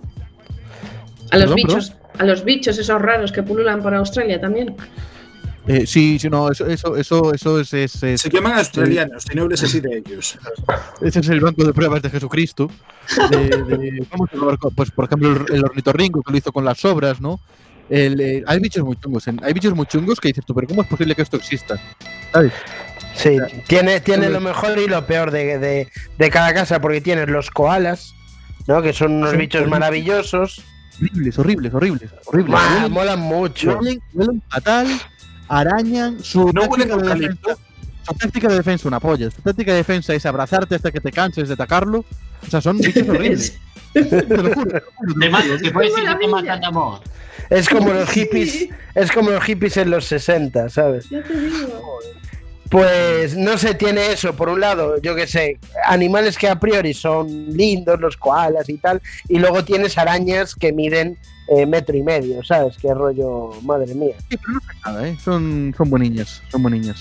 A los Perdón, bichos, a los bichos esos raros que pululan por Australia también. Eh, sí, sí, no, eso, eso, eso, eso es, es- es- Se llaman australianos, y no hables así de ellos. ese es el banco de pruebas de Jesucristo. De, de- ¿cómo se llama? Pues, por ejemplo, el, el ornitorrinco que lo hizo con las sobras, ¿no? El, eh, hay bichos muy chungos, en- hay bichos muy chungos que dices tú, pero ¿cómo es posible que esto exista? ¿Sabes? Sí, tiene, tiene lo mejor y lo peor de, de, de cada casa, porque tienes los koalas, ¿no? Que son unos Sí, bichos sí. maravillosos. Horribles, horribles, horribles, horribles. Buah, Huelen- molan mucho. Huelen, huelen fatal, arañan. Su No huelen táctica de eucalipto. defensa, su táctica de defensa, una polla. Su táctica de defensa es abrazarte hasta que te canses de atacarlo. O sea, son bichos horribles. Te lo juro. Te lo juro, te Te, lo ma- juro. te puedo decir que te maravilla! matan de amor. Es como los hippies, es como los hippies en los sesenta, ¿sabes? Ya te digo. Pues no sé, tiene eso, por un lado, yo qué sé, animales que a priori son lindos, los koalas y tal, y luego tienes arañas que miden eh, metro y medio, ¿sabes? Qué rollo, madre mía. Sí, pero no pasa nada, ¿eh? Son, son bueniñas, son bueniñas.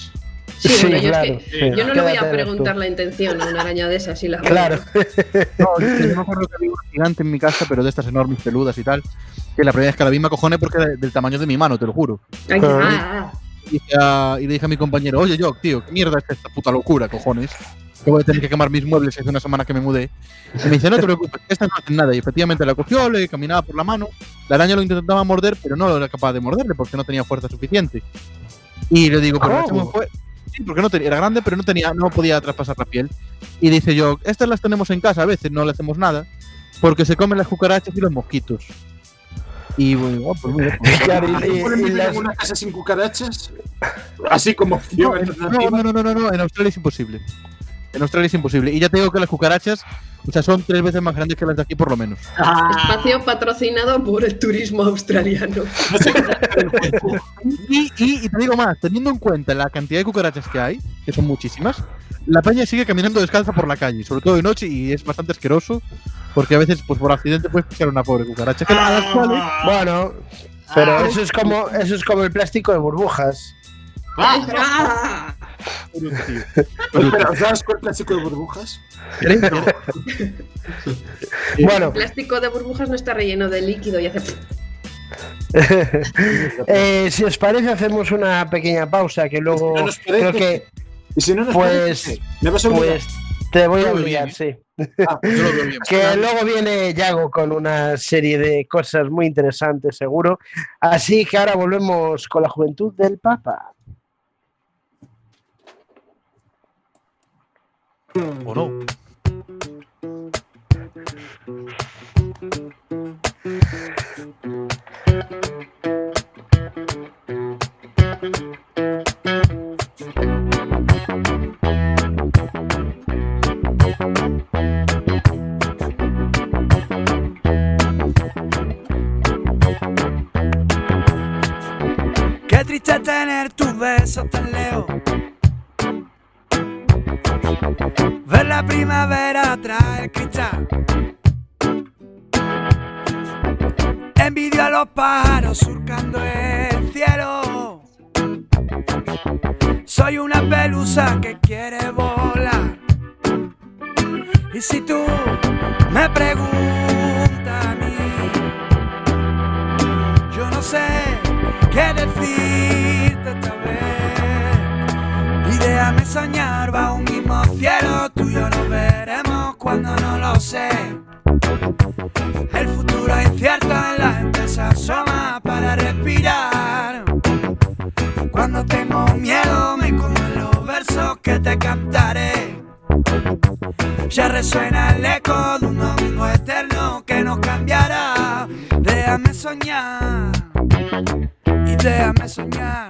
Sí, Sí, bueno, yo, claro, es que, sí. yo no le voy a Quédate preguntar tú. la intención a una araña de esas y la Claro. No, yo me acuerdo que había una gigante en mi casa, pero de estas enormes peludas y tal. Que la primera vez que la vi me acojoné porque era del tamaño de mi mano, te lo juro. Ay, Ah. ah, Y, dije a- y le dije a mi compañero, oye, yo, tío, ¿qué mierda es esta puta locura, cojones? Que voy a tener que quemar mis muebles hace una semana que me mudé. Y me dice, no te preocupes, esta no hace nada. Y efectivamente la cogió, le caminaba por la mano. La araña lo intentaba morder, pero no era capaz de morderle porque no tenía fuerza suficiente. Y le digo, pero ¿Cómo? ¿cómo fue? Sí, porque no tenía, era grande, pero no tenía, no podía traspasar la piel. Y dice yo, estas las tenemos en casa, a veces no le hacemos nada, porque se comen las cucarachas y los mosquitos. Y bueno, oh, pues mira, pues, Claro, y- ¿Alguien puede y vivir las- en una casa sin cucarachas? Así como no, opción en- alternativa. no, no, no, no, no, en Australia es imposible. En Australia es imposible. Y ya te digo que las cucarachas, o sea, son tres veces más grandes que las de aquí por lo menos. espacio patrocinado por el turismo australiano. Y, y, y te digo más, teniendo en cuenta la cantidad de cucarachas que hay, que son muchísimas, la peña sigue caminando descalza por la calle, sobre todo de noche, y es bastante asqueroso, porque a veces, pues por accidente, puedes pisar una pobre cucaracha. Que a las cuales, Bueno, pero Ah. eso es como eso es como el plástico de burbujas. ¡Ah! Espera, ¿os das cuenta el chico de burbujas? Bueno, El plástico de burbujas no está relleno de líquido y hace. eh, si os parece hacemos una pequeña pausa que luego No nos parece. creo que Y si no nos Pues- parece, me vas a obligar. pues te voy a Yo lo veo obligar, bien, sí. Ah, yo lo veo bien. Que luego viene Yago con una serie de cosas muy interesantes, seguro. Así que ahora volvemos con la juventud del Papa. ¿O no? Qué triste tener tus besos tan lejos. Ver la primavera traer cristal. Envidio a los pájaros surcando el cielo. Soy una pelusa que quiere volar. Y si tú me preguntas a mí, yo no sé qué decirte esta vez. Y déjame soñar bajo un mismo cielo. Tú y yo nos veremos cuando no lo sé. El futuro es incierto, en la gente se asoma para respirar. Cuando tengo miedo me escondo en los versos que te cantaré. Ya resuena el eco de un domingo eterno que nos cambiará. Déjame soñar y déjame soñar.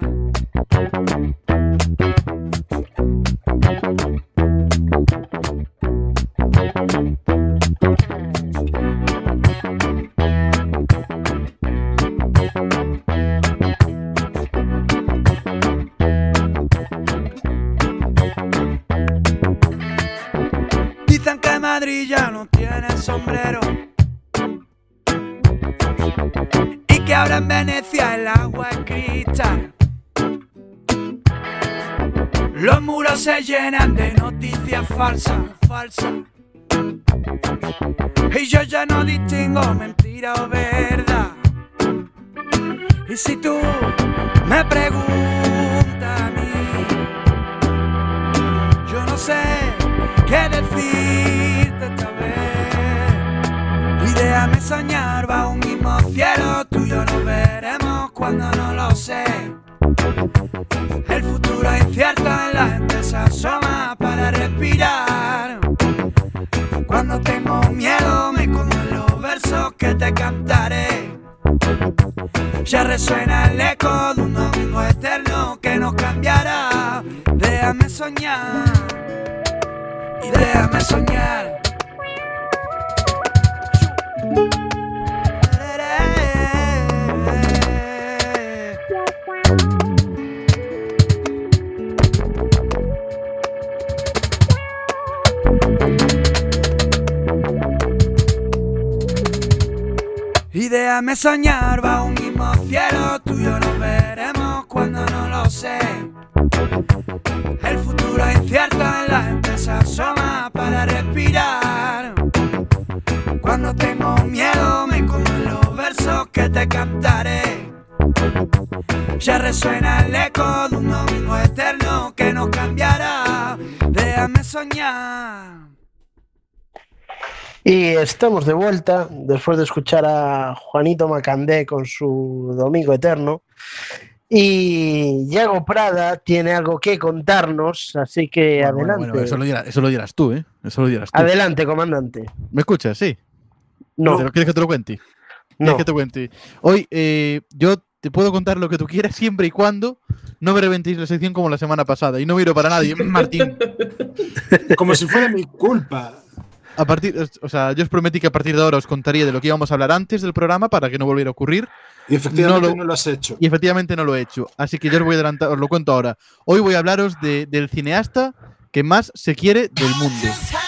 Dicen que Madrid ya no tiene sombrero y que ahora en Venecia el agua es cristal. Los muros se llenan de noticias falsas, falsas. Y yo ya no distingo mentira o verdad. Y si tú me preguntas a mí, yo no sé qué decirte esta vez. Y déjame soñar bajo un mismo cielo. Tú y yo nos veremos cuando no lo sé. El futuro es incierto, en la gente se asoma para respirar. Cuando tengo miedo me escondo en los versos que te cantaré. Ya resuena el eco de un domingo eterno que nos cambiará. Déjame soñar y déjame soñar. Y déjame soñar bajo un mismo cielo. Tú y yo nos veremos cuando no lo sé. lo incierto en la gente se asoma para respirar. Cuando tengo miedo me escondo en los versos que te cantaré. Ya resuena el eco de un domingo eterno que no cambiará. Déjame soñar. Y estamos de vuelta después de escuchar a Juanito Macandé con su Domingo Eterno. Y Yago Prada tiene algo que contarnos, así que Bueno, adelante. bueno, bueno, eso, lo dirás, eso lo dirás tú, ¿eh? Eso lo dirás tú. Adelante, comandante. ¿Me escuchas? Sí. No, ¿Te lo- ¿Quieres que te lo cuente? ¿Quieres no. que te cuente? Hoy eh, yo te puedo contar lo que tú quieras siempre y cuando no me reventéis la sección como la semana pasada. Y no miro para nadie, Martín. Como si fuera mi culpa. A partir, o sea, yo os prometí que a partir de ahora os contaría de lo que íbamos a hablar antes del programa para que no volviera a ocurrir. Y efectivamente No no lo- lo, has hecho. Y efectivamente no lo he hecho. Así que yo os voy a adelantar, os lo cuento ahora. Hoy voy a hablaros de- del cineasta que más se quiere del mundo.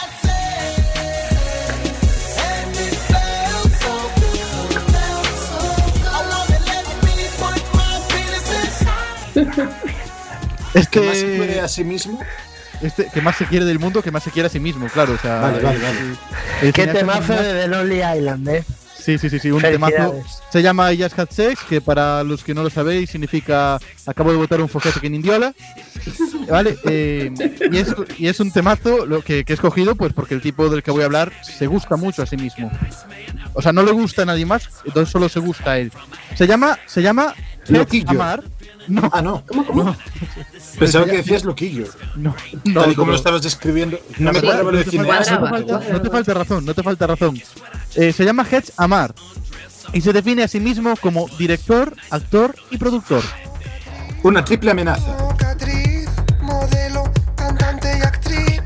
Es ¿Que que más se quiere a sí mismo? este, que más se quiere del mundo, que más se quiere a sí mismo, claro. O sea, Vale, vale, el- vale. el Qué cineasta temazo más- de The Lonely Island, ¿eh? Sí, sí, sí, sí, un temazo. Felicidades. Se llama I Just Had Sex, que para los que no lo sabéis significa acabo de botar un foguete que Indiola. ¿Vale? Eh, y, es, y es un temazo lo que, que he escogido pues porque el tipo del que voy a hablar se gusta mucho a sí mismo. O sea, no le gusta a nadie más, entonces solo se gusta a él. Se llama, se llama Loquillo. Amar. No, Ah, no. ¿Cómo, cómo? no, Pensaba que decías loquillo. no, no, Tal y como no. lo estabas describiendo. No me Cuadraba, cuadraba lo de no te falta- cineasta. no te falta- no te falta razón, no te falta razón. Eh, se llama Hedge Amar y se define a sí mismo como director, actor y productor. Una triple amenaza. Mocatriz, modelo, cantante y actriz.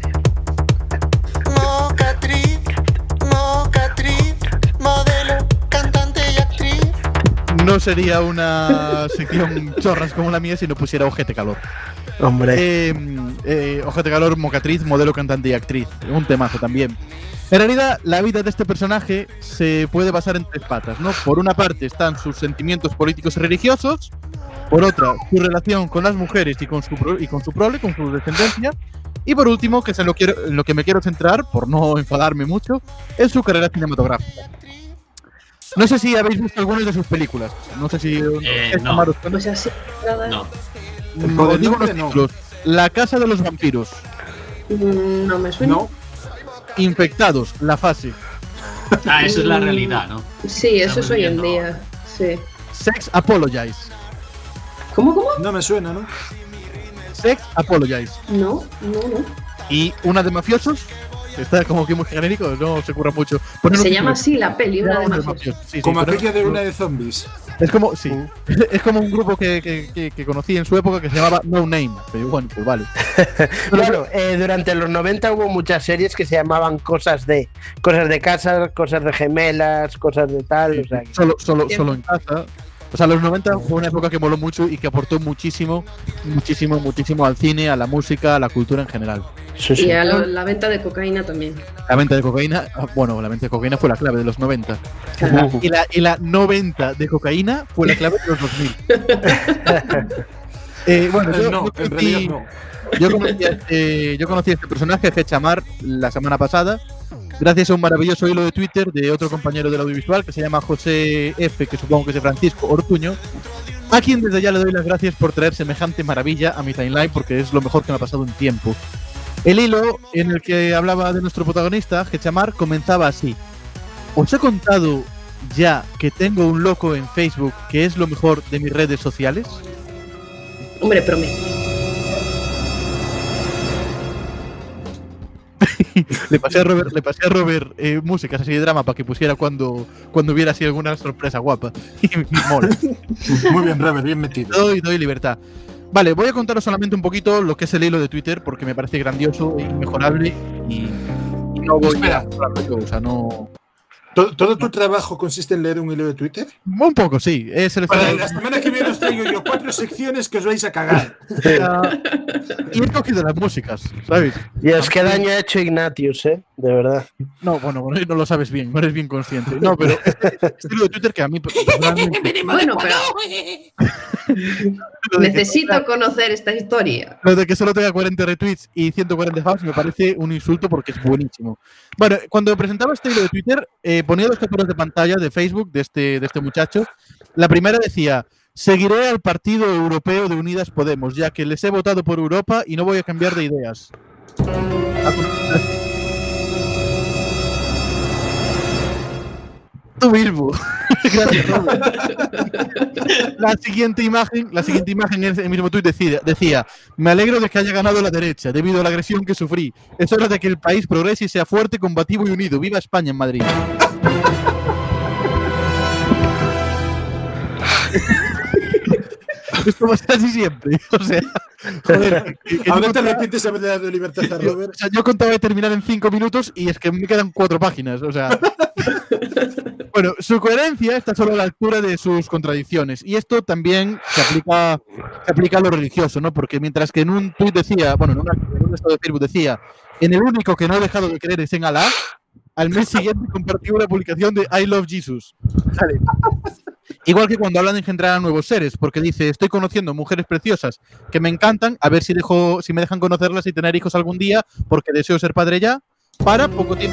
Mocatriz, mocatriz, modelo, cantante y actriz. No sería una sección chorras como la mía si no pusiera Ojete Calor. Hombre. Eh, eh, Ojete Calor, mocatriz, modelo, cantante y actriz. Un temazo también. En realidad, la vida de este personaje se puede basar en tres patas, ¿no? Por una parte están sus sentimientos políticos y religiosos, por otra, su relación con las mujeres y con su, pro- y con su prole, con su descendencia, y por último, que es en lo, quiero, en lo que me quiero centrar, por no enfadarme mucho, es su carrera cinematográfica. No sé si habéis visto algunas de sus películas. No sé si... Eh, es no. Amar os suena. Pues así, nada. No. Por No, el digo nombre, los no. títulos. La Casa de los Vampiros. Mm, No me suena. No. Infectados, la fase. Ah, eso es la realidad, ¿no? Sí, eso es Estamos hoy en viendo- día. Sí. Sex Apologize. ¿Cómo, cómo? No me suena, ¿no? Sex Apologize. No, no, no. Y una de mafiosos. Está como que muy genérico, no se curra mucho. Poner un Se llama título. así la peli, una de Una de mafios. mafiosos. Sí, sí, Como pero- aquella de una de zombies. Es como, sí. Es como un grupo que, que, que, que conocí en su época que se llamaba No Name. Pero bueno, pues vale. Claro, eh, durante los noventa hubo muchas series que se llamaban cosas de cosas de casa, cosas de gemelas, cosas de tal. O sea, que- Solo, solo, Cierto. solo en casa. O sea, los noventa fue una época que moló mucho y que aportó muchísimo, muchísimo, muchísimo al cine, a la música, a la cultura en general. sí, sí. Y a lo- la venta de cocaína también. La venta de cocaína, ah, bueno, la venta de cocaína fue la clave de los noventa. Claro. Y la, y la noventa de cocaína fue la clave de los dos mil. eh, bueno, yo, Eh, no, yo en conocí, realidad no. yo, conocí a este, yo conocí a este personaje, Hedge Amar, la semana pasada, gracias a un maravilloso hilo de Twitter de otro compañero del audiovisual que se llama José F., que supongo que es de Francisco Ortuño, a quien desde ya le doy las gracias por traer semejante maravilla a mi timeline porque es lo mejor que me ha pasado en tiempo. El hilo en el que hablaba de nuestro protagonista, Hedge Amar, comenzaba así. ¿Os he contado ya que tengo un loco en Facebook que es lo mejor de mis redes sociales? Hombre, promete. Le pasé a Robert, le pasé a Robert eh, músicas así de drama para que pusiera cuando, cuando hubiera así alguna sorpresa guapa. Y mola. Muy bien, Robert, bien metido. Doy, doy libertad. Vale, voy a contaros solamente un poquito lo que es el hilo de Twitter porque me parece grandioso e inmejorable y, y no voy Espera. a hablarlo yo, o sea, no... ¿Todo, todo tu trabajo consiste en leer un hilo de Twitter? Un poco, sí. He Para seleccionado, la semana que viene os traigo traigo yo cuatro secciones que os vais a cagar. Y he cogido las músicas, ¿sabes? Y es que daño ha hecho Ignatius, ¿eh? De verdad. No, bueno, bueno, no lo sabes bien, no eres bien consciente. No, pero este estilo de Twitter que a mí personalmente... Bueno, pero necesito conocer esta historia. Lo de que solo tenga cuarenta retweets y ciento cuarenta fans me parece un insulto porque es buenísimo. Bueno, cuando presentaba este hilo de Twitter, eh, ponía dos capturas de pantalla de Facebook de este, de este muchacho. La primera decía: seguiré al Partido Europeo de Unidas Podemos, ya que les he votado por Europa y no voy a cambiar de ideas. Tú mismo. Gracias, Robert. La siguiente imagen, la siguiente imagen en el mismo tuit decía, decía: me alegro de que haya ganado la derecha, debido a la agresión que sufrí. Es hora de que el país progrese y sea fuerte, combativo y unido. ¡Viva España en Madrid! Esto va a ser así siempre. O sea, joder. Que, que Ahora yo te contaba, repites a verdad de libertad a yo, Robert. o sea, yo contaba de terminar en cinco minutos y es que me quedan cuatro páginas. O sea. Bueno, su coherencia está solo a la altura de sus contradicciones. Y esto también se aplica, se aplica a lo religioso, ¿no? Porque mientras que en un tuit decía, bueno, en, una, en un estado de Facebook decía: en el único que no he dejado de creer es en Alá, al mes siguiente compartió una publicación de I Love Jesus. Vale. Igual que cuando hablan de engendrar a nuevos seres, porque dice: estoy conociendo mujeres preciosas que me encantan, a ver si, dejo, si me dejan conocerlas y tener hijos algún día, porque deseo ser padre ya, para poco tiempo.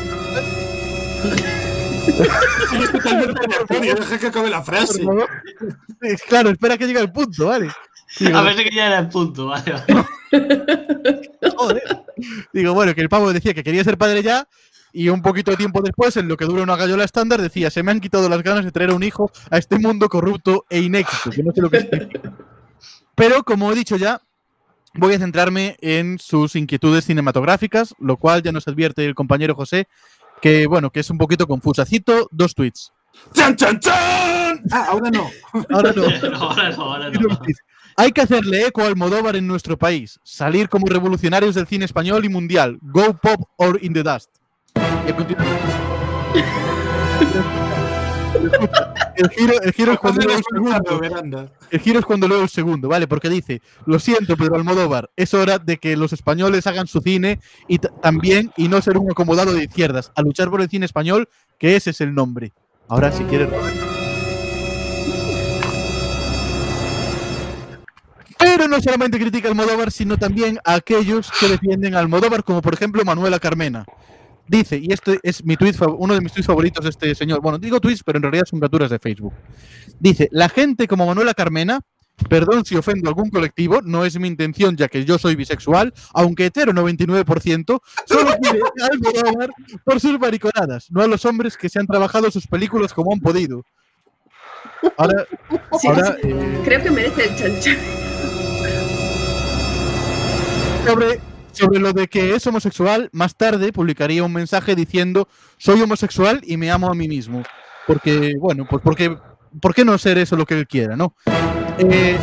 Deja que acabe la frase. Claro, espera que llegue al punto, ¿vale? Digo, A ver si que ya era el punto, vale. joder. Digo, bueno, que el pavo decía que quería ser padre ya y un poquito de tiempo después, en lo que dura una gallola estándar, decía: se me han quitado las ganas de traer un hijo a este mundo corrupto e inédito, que no sé lo que significa. Pero, como he dicho ya, voy a centrarme en sus inquietudes cinematográficas, lo cual ya nos advierte el compañero José, que bueno, que es un poquito confusa. Cito dos tweets. ¡Chan, chan, chan! Ah, ahora no. Ahora no. No, ahora no, ahora no. Hay que hacerle eco a Almodóvar en nuestro país. Salir como revolucionarios del cine español y mundial. Go pop or in the dust. Y a continuación- El giro, el giro es cuando leo el segundo. Veranda. El giro es cuando leo el segundo, ¿vale? Porque dice: lo siento, Pedro Almodóvar, es hora de que los españoles hagan su cine y t- también, y no ser un acomodado de izquierdas, a luchar por el cine español, que ese es el nombre. Ahora, si quieres, Robert. Pero no solamente critica a Almodóvar, sino también a aquellos que defienden a Almodóvar, como por ejemplo Manuela Carmena. Dice, y este es mi tweet, uno de mis tweets favoritos de este señor. Bueno, digo tweets, pero en realidad son capturas de Facebook. Dice: la gente como Manuela Carmena, perdón si ofendo a algún colectivo, no es mi intención ya que yo soy bisexual, aunque hetero noventa y nueve por ciento, solo quiere a Almodóvar por sus mariconadas, no a los hombres que se han trabajado sus películas como han podido. Ahora, Sí, ahora sí. eh, Creo que merece el chanchan. sobre, sobre lo de que es homosexual, más tarde publicaría un mensaje diciendo: soy homosexual y me amo a mí mismo. Porque, bueno, pues porque, ¿por qué no ser eso lo que él quiera, no? Eh,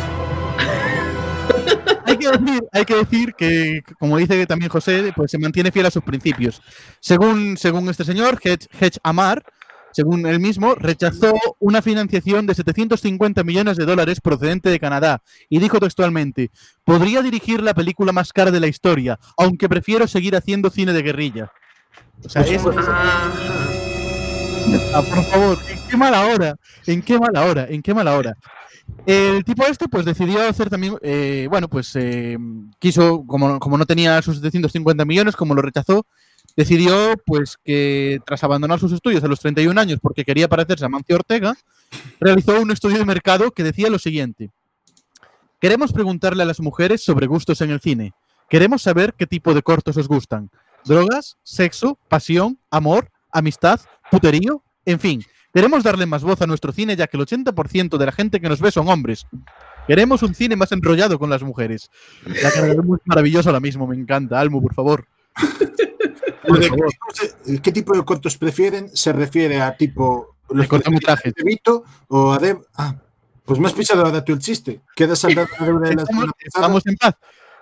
hay, que decir, hay que decir que, como dice también José, pues se mantiene fiel a sus principios. Según, según este señor, Hedge, Hedge Amar, según él mismo, rechazó una financiación de setecientos cincuenta millones de dólares procedente de Canadá y dijo textualmente: podría dirigir la película más cara de la historia, aunque prefiero seguir haciendo cine de guerrilla. O sea, eso es... Ah, Ah, por favor, ¿en qué mala hora? ¿En qué mala hora? ¿En qué mala hora? El tipo este, pues decidió hacer también, eh, bueno, pues eh, quiso, como, como no tenía sus setecientos cincuenta millones, como lo rechazó, decidió, pues que tras abandonar sus estudios a los treinta y un años porque quería parecerse a Mancio Ortega, realizó un estudio de mercado que decía lo siguiente: queremos preguntarle a las mujeres sobre gustos en el cine. Queremos saber qué tipo de cortos os gustan. Drogas, sexo, pasión, amor, amistad, puterío, en fin. Queremos darle más voz a nuestro cine ya que el ochenta por ciento de la gente que nos ve son hombres. Queremos un cine más enrollado con las mujeres. La cara de Almu es maravillosa ahora mismo, me encanta. Almu, por favor. Por ¿Qué, favor. tipo, ¿Qué tipo de cortos prefieren? ¿Se refiere a tipo De cortometrajes. de Vito o a de... Ah, pues me has pisado ahora tú el chiste. Quedas saldado de una de las... Estamos, estamos en paz.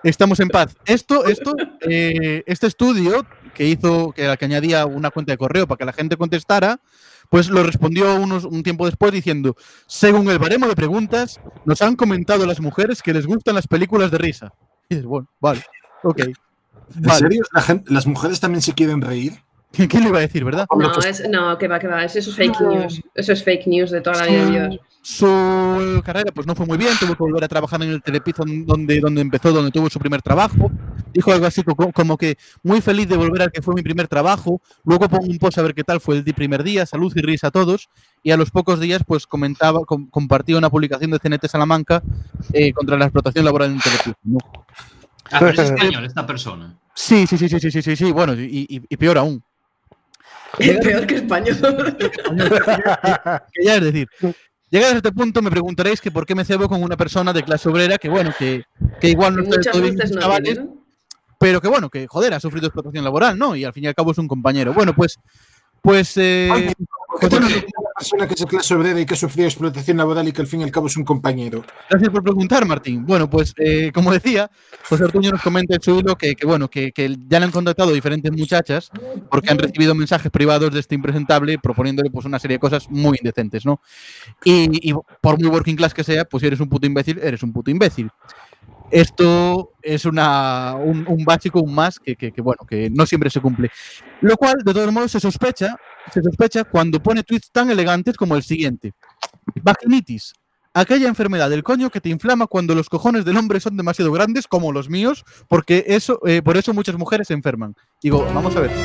Estamos en paz. Esto, esto, eh, este estudio que hizo, que, que añadía una cuenta de correo para que la gente contestara, pues lo respondió unos, un tiempo después diciendo: según el baremo de preguntas, nos han comentado las mujeres que les gustan las películas de risa. Y dices, bueno, vale, ok. ¿En Vale. serio? ¿La gente- ¿Las mujeres también se quieren reír? ¿Quién le iba a decir, verdad? No, es, no, que va, que va. Eso es fake news. Eso es fake news de toda la vida de Dios. Su carrera pues no fue muy bien, tuvo que volver a trabajar en el Telepiso donde, donde empezó, donde tuvo su primer trabajo. Dijo algo así como, como que muy feliz de volver al que fue mi primer trabajo. Luego pongo un post a ver qué tal fue el di- primer día, salud y risa a todos. Y a los pocos días pues comentaba, com- compartía una publicación de C N T Salamanca eh, contra la explotación laboral en Telepiso, ¿no? Ah, pero es español esta persona. Sí, sí, sí, sí, sí, sí, sí, sí, bueno, y, y- y peor aún. Es peor que español. Que ya es decir, llegados a este punto me preguntaréis que por qué me cebo con una persona de clase obrera que, bueno, que, que igual no está del Muchas todo bien veces con no sus chavales, tienen. pero que, bueno, que, joder, ha sufrido explotación laboral, ¿no? Y al fin y al cabo es un compañero. Bueno, pues, pues, eh, Oye, ¿por qué pues, tenemos una persona que es de clase obrera y que ha sufrido explotación laboral y que al fin y al cabo es un compañero? gracias por preguntar, Martín. Bueno, pues, eh, como decía, José Ortuño nos comenta en su hilo que, que, bueno, que, que ya le han contactado diferentes muchachas porque han recibido mensajes privados de este impresentable proponiéndole pues una serie de cosas muy indecentes, ¿no? Y, y por muy working class que sea, pues si eres un puto imbécil, eres un puto imbécil. Esto es una, un, un básico, un más, que, que, que, bueno, que no siempre se cumple. Lo cual, de todos modos, se sospecha, se sospecha cuando pone tweets tan elegantes como el siguiente. Vaginitis. Aquella enfermedad del coño que te inflama cuando los cojones del hombre son demasiado grandes, como los míos, porque eso, eh, por eso muchas mujeres se enferman. Digo, vamos a ver.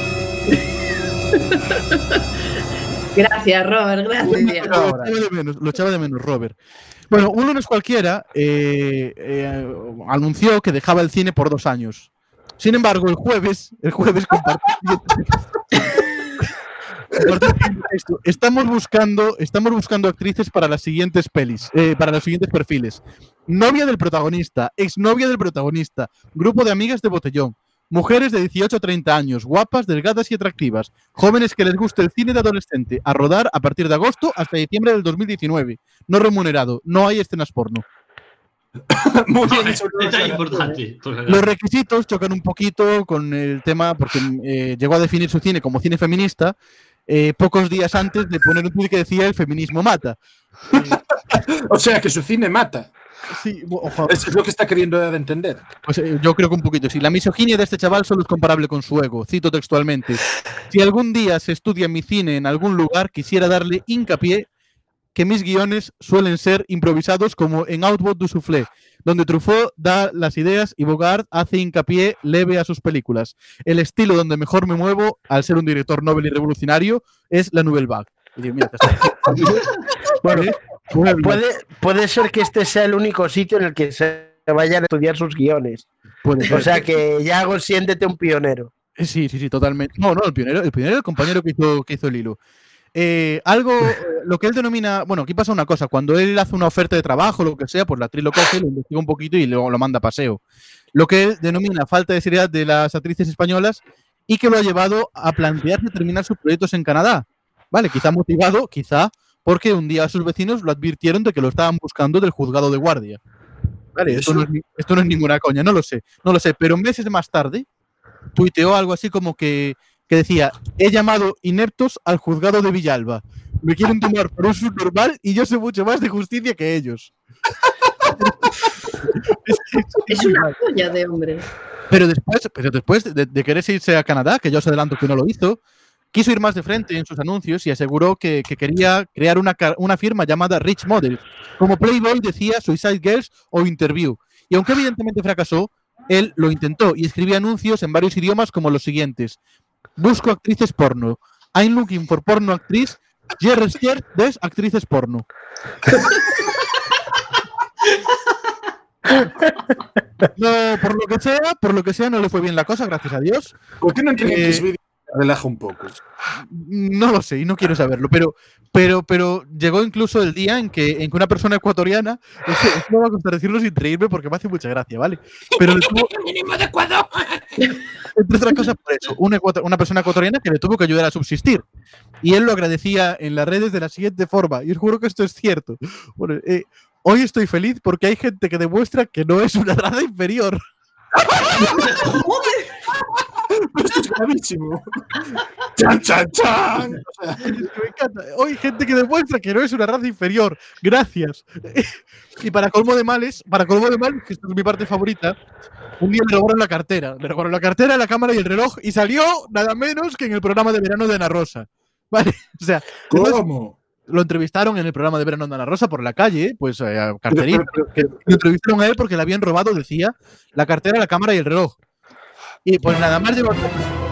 Gracias, Robert, gracias. Lo echaba de menos, lo echaba de menos, Robert. Bueno, un lunes cualquiera eh, eh, anunció que dejaba el cine por dos años. Sin embargo, el jueves, el jueves compartió compartió esto. Estamos buscando, estamos buscando actrices para las siguientes pelis, eh, para los siguientes perfiles. Novia del protagonista, exnovia del protagonista, grupo de amigas de botellón. Mujeres de dieciocho a treinta años, guapas, delgadas y atractivas. Jóvenes que les guste el cine de adolescente. A rodar a partir de agosto hasta diciembre del dos mil diecinueve. No remunerado. No hay escenas porno. Muy bien, Vale, eso no detalle es importante. Pues, Los requisitos chocan un poquito con el tema porque eh, llegó a definir su cine como cine feminista eh, pocos días antes de poner un tweet que decía el feminismo mata. O sea, que su cine mata. Sí, ojo, Eso es lo que está queriendo dar a entender. pues eh, yo creo que un poquito. Sí, la misoginia de este chaval solo es comparable con su ego. Cito textualmente. Si algún día se estudia mi cine en algún lugar, quisiera darle hincapié que mis guiones suelen ser improvisados como en Outbound du Soufflé, donde Truffaut da las ideas y Bogart hace hincapié leve a sus películas. El estilo donde mejor me muevo, al ser un director novel y revolucionario, es la Nouvelle Vague. Y digo, mira, Bueno, ¿Eh? Nouvelle Vague. puede, puede ser que este sea el único sitio en el que se vayan a estudiar sus guiones. Puede ser. O sea que, Yago, siéntete un pionero. Sí, sí, sí, totalmente. No, no, el pionero, el pionero, el compañero que hizo, que hizo el hilo. Eh, algo, eh, lo que él denomina, bueno, aquí pasa una cosa, cuando él hace una oferta de trabajo, lo que sea, pues la actriz lo coge, lo investiga un poquito y luego lo manda a paseo. Lo que él denomina falta de seriedad de las actrices españolas y que lo ha llevado a plantearse terminar sus proyectos en Canadá. Vale, quizá motivado, quizá porque un día sus vecinos lo advirtieron de que lo estaban buscando del juzgado de guardia. Vale, esto no, es, ni- esto no es ninguna coña, no lo sé, no lo sé, pero meses más tarde tuiteó algo así como que, que decía: he llamado ineptos al juzgado de Villalba. Me quieren tomar por un subnormal y yo sé mucho más de justicia que ellos. Es una joya de hombre. Pero después, pero después de, de querer irse a Canadá, que yo os adelanto que no lo hizo, quiso ir más de frente en sus anuncios y aseguró que, que quería crear una, ca- una firma llamada Rich Model. Como Playboy decía Suicide Girls o Interview. Y aunque evidentemente fracasó, él lo intentó y escribía anuncios en varios idiomas como los siguientes: busco actrices porno. I'm looking for porno actriz. Jerry Stier des actrices porno. No, por lo que sea, por lo que sea, no le fue bien la cosa, gracias a Dios. ¿Por qué no entienden Eh, que es vídeo? Relaja un poco. No lo sé y no quiero saberlo, pero, pero, pero llegó incluso el día en que, en que una persona ecuatoriana, eso, eso me va a costar decirlo sin reírme porque me hace mucha gracia, ¿vale? Pero le tuvo, entre otras cosas por eso, una, ecuato- una persona ecuatoriana que le tuvo que ayudar a subsistir. Y él lo agradecía en las redes de la siguiente forma, y os juro que esto es cierto. Bueno, eh, Hoy estoy feliz porque hay gente que demuestra que no es una raza inferior. Esto es gravísimo. ¡Chan, chan, chan! O sea, Me encanta. Hoy hay gente que demuestra que no es una raza inferior. Gracias. Y para colmo de males, para colmo de males, que esta es mi parte favorita, un día le robaron la cartera. Le robaron la cartera, la cámara y el reloj y salió nada menos que en el programa de verano de Ana Rosa. Vale, o sea, ¿cómo? lo entrevistaron en el programa de verano de Ana Rosa por la calle, pues eh, a carterita. Pero, pero, que pero, lo entrevistaron a él porque le habían robado, decía, la cartera, la cámara y el reloj. Y pues nada más llegó.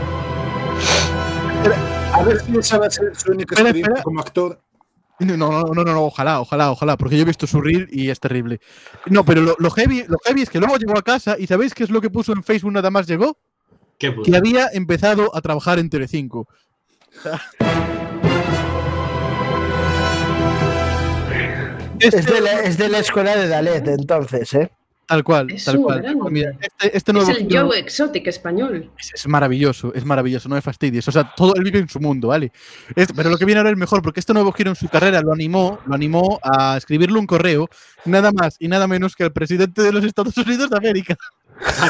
A ver si esa va a ser su única Espera, experiencia espera. como actor. No, no, no, no, no, ojalá, ojalá, ojalá, porque yo he visto su reel y es terrible. No, pero lo, lo heavy, lo heavy es que luego llegó a casa y ¿sabéis qué es lo que puso en Facebook nada más llegó? ¿Qué puso? Que había empezado a trabajar en Telecinco. Es de, la, es de la escuela de Dalet, entonces, ¿eh? Tal cual, Es tal un cual. grande. Mira, este, este Es nuevo el giro Joe Exotic español. es, es maravilloso, es maravilloso, no me fastidies. O sea, todo él vive en su mundo, ¿vale? Es- pero lo que viene ahora es mejor, porque este nuevo giro en su carrera lo animó, lo animó a escribirle un correo, nada más y nada menos que al presidente de los Estados Unidos de América. Ay,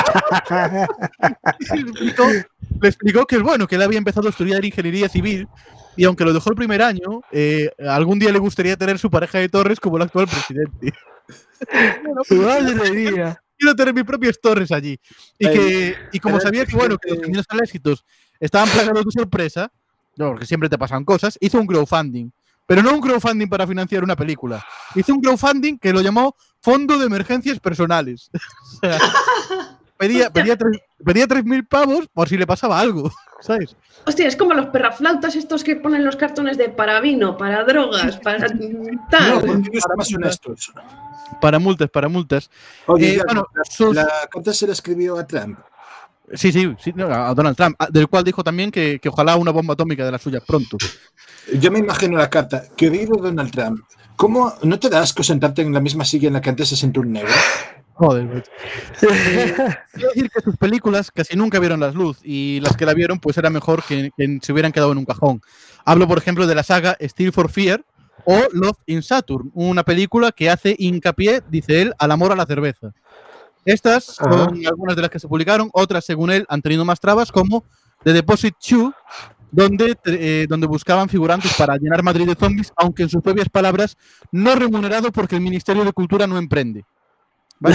Dios. le, explicó, le explicó que, bueno, que él había empezado a estudiar ingeniería civil y aunque lo dejó el primer año, eh, algún día le gustaría tener su pareja de torres como el actual presidente. Bueno, pues, Madre mía. quiero tener mis propias torres allí. Y, Ay, que, y como pero sabía el que, bueno, que los presidente- caminos al éxitos estaban plagados de sorpresa, no, porque siempre te pasan cosas, hizo un crowdfunding. Pero no un crowdfunding para financiar una película. Hizo un crowdfunding que lo llamó Fondo de Emergencias Personales. O sea, pedía, pedía, tres, pedía tres mil pavos por si le pasaba algo, ¿sabes? Hostia, es como los perraflautas estos que ponen los cartones de para vino, para drogas, para No, tal. porque ellos son más honestos. Para multas, para multas. Oye, Eh, ya, bueno, la, sus- la carta se la escribió a Trump. Sí, sí, sí, no, a Donald Trump, a- del cual dijo también que, que ojalá una bomba atómica de las suyas pronto. Yo me imagino la carta. Querido Donald Trump, ¿cómo no te da asco sentarte en la misma silla en la que antes se sentó un negro? Joder, macho. Quiero decir que sus películas casi nunca vieron la luz y las que la vieron pues era mejor que, que se hubieran quedado en un cajón. Hablo, por ejemplo, de la saga Steel for Fear o Love in Saturn, una película que hace hincapié, dice él, al amor a la cerveza. Estas son Ajá. algunas de las que se publicaron, otras, según él, han tenido más trabas, como The Deposit dos, donde, eh, donde buscaban figurantes para llenar Madrid de zombies, aunque en sus propias palabras, no remunerado porque el Ministerio de Cultura no emprende. ¿Vale?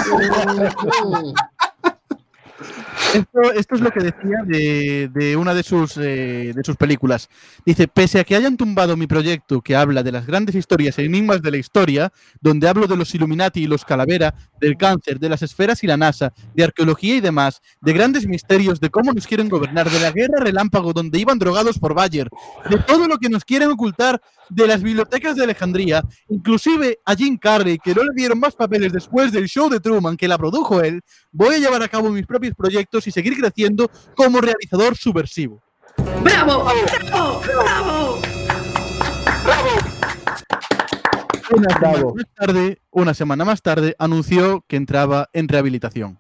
Mm. Esto, esto es lo que decía de, de una de sus, eh, de sus películas. Dice, pese a que hayan tumbado mi proyecto que habla de las grandes historias e enigmas de la historia, donde hablo de los Illuminati y los Calavera, del cáncer, de las esferas y la NASA, de arqueología y demás, de grandes misterios, de cómo nos quieren gobernar, de la guerra relámpago donde iban drogados por Bayer, de todo lo que nos quieren ocultar, de las bibliotecas de Alejandría, inclusive a Jim Carrey, que no le dieron más papeles después del show de Truman, que la produjo él, voy a llevar a cabo mis propios proyectos y seguir creciendo como realizador subversivo. ¡Bravo! ¡Bravo! ¡Bravo! Una semana Bravo. más tarde, una semana más tarde, anunció que entraba en rehabilitación.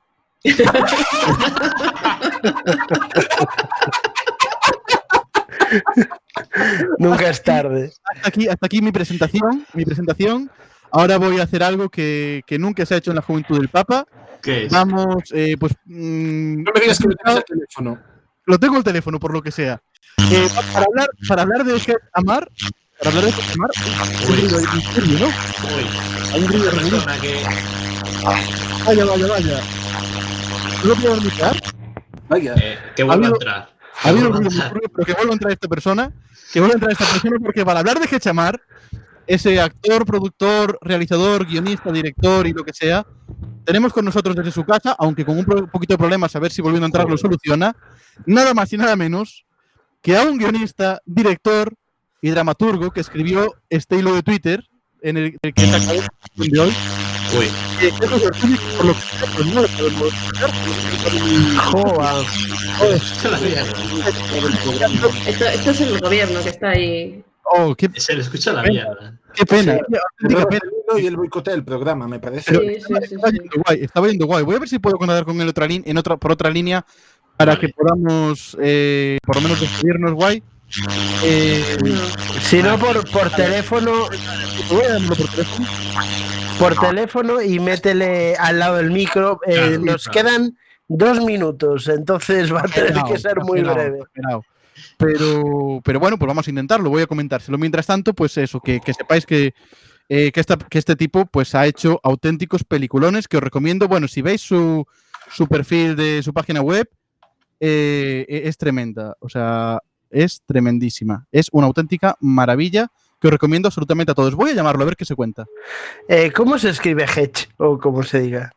Nunca es tarde. Hasta aquí, hasta aquí mi presentación, mi presentación. Ahora voy a hacer algo que, que nunca se ha hecho en la juventud del Papa. ¿Qué es? Vamos, eh, pues. mm, No me digas que no tienes el teléfono. lo tengo el teléfono, por lo que sea. Eh, para hablar, para hablar de Head Amar, para hablar de Head Amar, hay un ruido ahí misterio, ¿no? Uy, Hay un ruido una regular. persona que. Vaya, vaya, vaya. ¿No lo puedo admitir? Vaya. eh, que vuelva a habido- entrar. Ha habido Que vuelva a ruido, entrar. ruido, pero que vuelva a entrar esta persona. Que vuelva a entrar esta persona, porque para hablar de Hechamar, ese actor, productor, realizador, guionista, director y lo que sea, tenemos con nosotros desde su casa, aunque con un pro- poquito de problemas, a ver si volviendo a entrar lo soluciona, nada más y nada menos que a un guionista, director y dramaturgo que escribió este hilo de Twitter en el, el que saca la sección de hoy. Uy, Que eso es el público, por lo que sea, pues no lo podemos sacar, Joder. esto la mierda. Esto, esto es el gobierno que está ahí. Oh, qué, Se le escucha la mierda. qué pena. Sí. qué auténtica pena. Y el boicotea el programa, me parece. Pero Sí, sí, estaba, sí, estaba sí. yendo guay, estaba yendo guay. Voy a ver si puedo conectar con él otra lin- en otra, por otra línea para Vale. que podamos, eh, por lo menos, despedirnos guay. Eh, Si no, por, por teléfono, voy a darlo por teléfono. por teléfono y métele al lado del micro. Eh, nos quedan dos minutos, entonces va a tener que ser muy Exagerado, breve. exagerado. Pero, pero bueno, pues vamos a intentarlo, voy a comentárselo. Mientras tanto, pues eso, que, que sepáis que, eh, que, esta, que este tipo pues ha hecho auténticos peliculones que os recomiendo. Bueno, si veis su, su perfil de su página web, eh, es tremenda. O sea, es tremendísima. Es una auténtica maravilla que os recomiendo absolutamente a todos. Voy a llamarlo a ver qué se cuenta. Eh, ¿Cómo se escribe Hedge? O como se diga.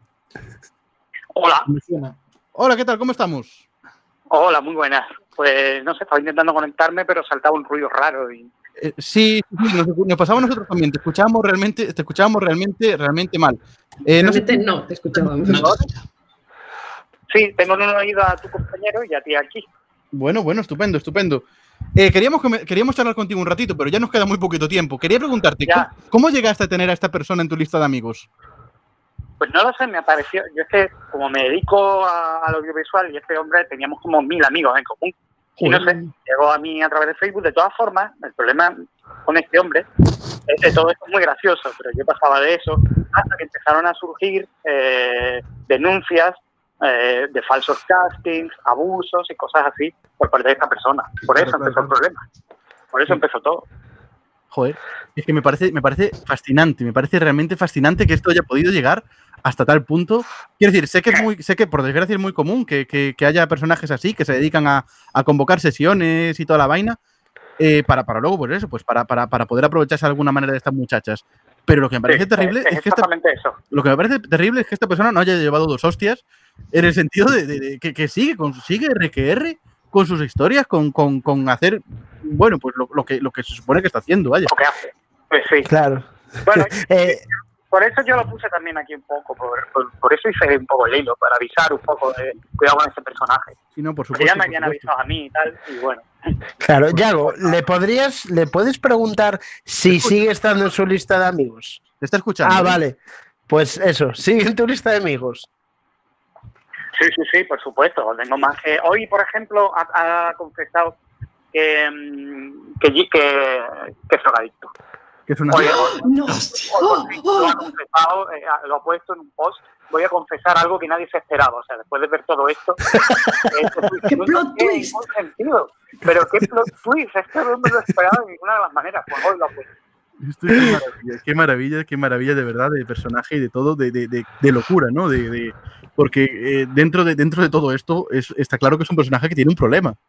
Hola, Hola, ¿qué tal? ¿Cómo estamos? hola, muy buenas. Pues no sé, estaba intentando conectarme, pero saltaba un ruido raro y Eh, sí, sí, nos, nos pasaba a nosotros también. Te escuchábamos realmente, te escuchábamos realmente, realmente mal. Eh, no sé- Realmente no, te escuchábamos. No te escucha. sí, tengo un oído a tu compañero y a ti aquí. Bueno, bueno, estupendo, estupendo. Eh, queríamos, come- queríamos charlar contigo un ratito, pero ya nos queda muy poquito tiempo. Quería preguntarte, Ya. ¿cómo, cómo llegaste a tener a esta persona en tu lista de amigos? Pues no lo sé, me apareció. Yo es que como me dedico a- al audiovisual y este hombre teníamos como mil amigos en común. Y no sé, llegó a mí a través de Facebook. De todas formas, el problema con este hombre es que todo esto es muy gracioso, pero yo pasaba de eso hasta que empezaron a surgir eh, denuncias eh, de falsos castings, abusos y cosas así por parte de esta persona. Por eso Claro, empezó el claro. problema. Por eso empezó todo. Joder, es que me parece, me parece fascinante, me parece realmente fascinante que esto haya podido llegar hasta tal punto. Quiero decir, sé que es muy, sé que por desgracia es muy común que, que- que haya personajes así que se dedican a, a convocar sesiones y toda la vaina, eh, para, para luego, pues eso, pues para, para, para poder aprovecharse de alguna manera de estas muchachas. Pero lo que me parece Sí, terrible es, es, es que esta, exactamente eso. lo que me parece terrible es que esta persona no haya llevado dos hostias en el sentido de, de- de que, que sigue, con, sigue R que R con sus historias, con, con, con hacer, bueno, pues lo, lo que, lo que se supone que está haciendo, vaya. Lo que hace. Pues sí. Claro. Bueno, Eh, por eso yo lo puse también aquí un poco. Por, por, por eso hice un poco el hilo, para avisar un poco de cuidado con ese personaje. Sí, no, por Porque supuesto. ya me por habían supuesto. avisado a mí y tal. Y bueno, claro, Yago, ¿le podrías, le puedes preguntar si sigue estando en su lista de amigos? Te está escuchando. Ah, ¿eh? vale. Pues eso, sigue en tu lista de amigos. sí, sí, sí, por supuesto. Tengo más que. Hoy, por ejemplo, ha, ha confesado que, mm, que, que, que es drogadicto. Que es una. Hoy, hoy- No. Hostia. hoy Oh, por fin lo ha oh. confesado, eh, lo ha puesto en un post. Voy a confesar algo que nadie se esperaba. O sea, después de ver todo esto. eh, ¡Qué no plot tiene twist! ningún sentido. Pero qué plot twist. Es que no me lo esperaba de ninguna de las maneras. Pues hoy lo ha puesto. Esto es qué maravilla, qué maravilla, qué maravilla de verdad de personaje y de todo, de, de, de, de locura, ¿no? De, de, porque eh, dentro, de, dentro de todo esto es, está claro que es un personaje que tiene un problema.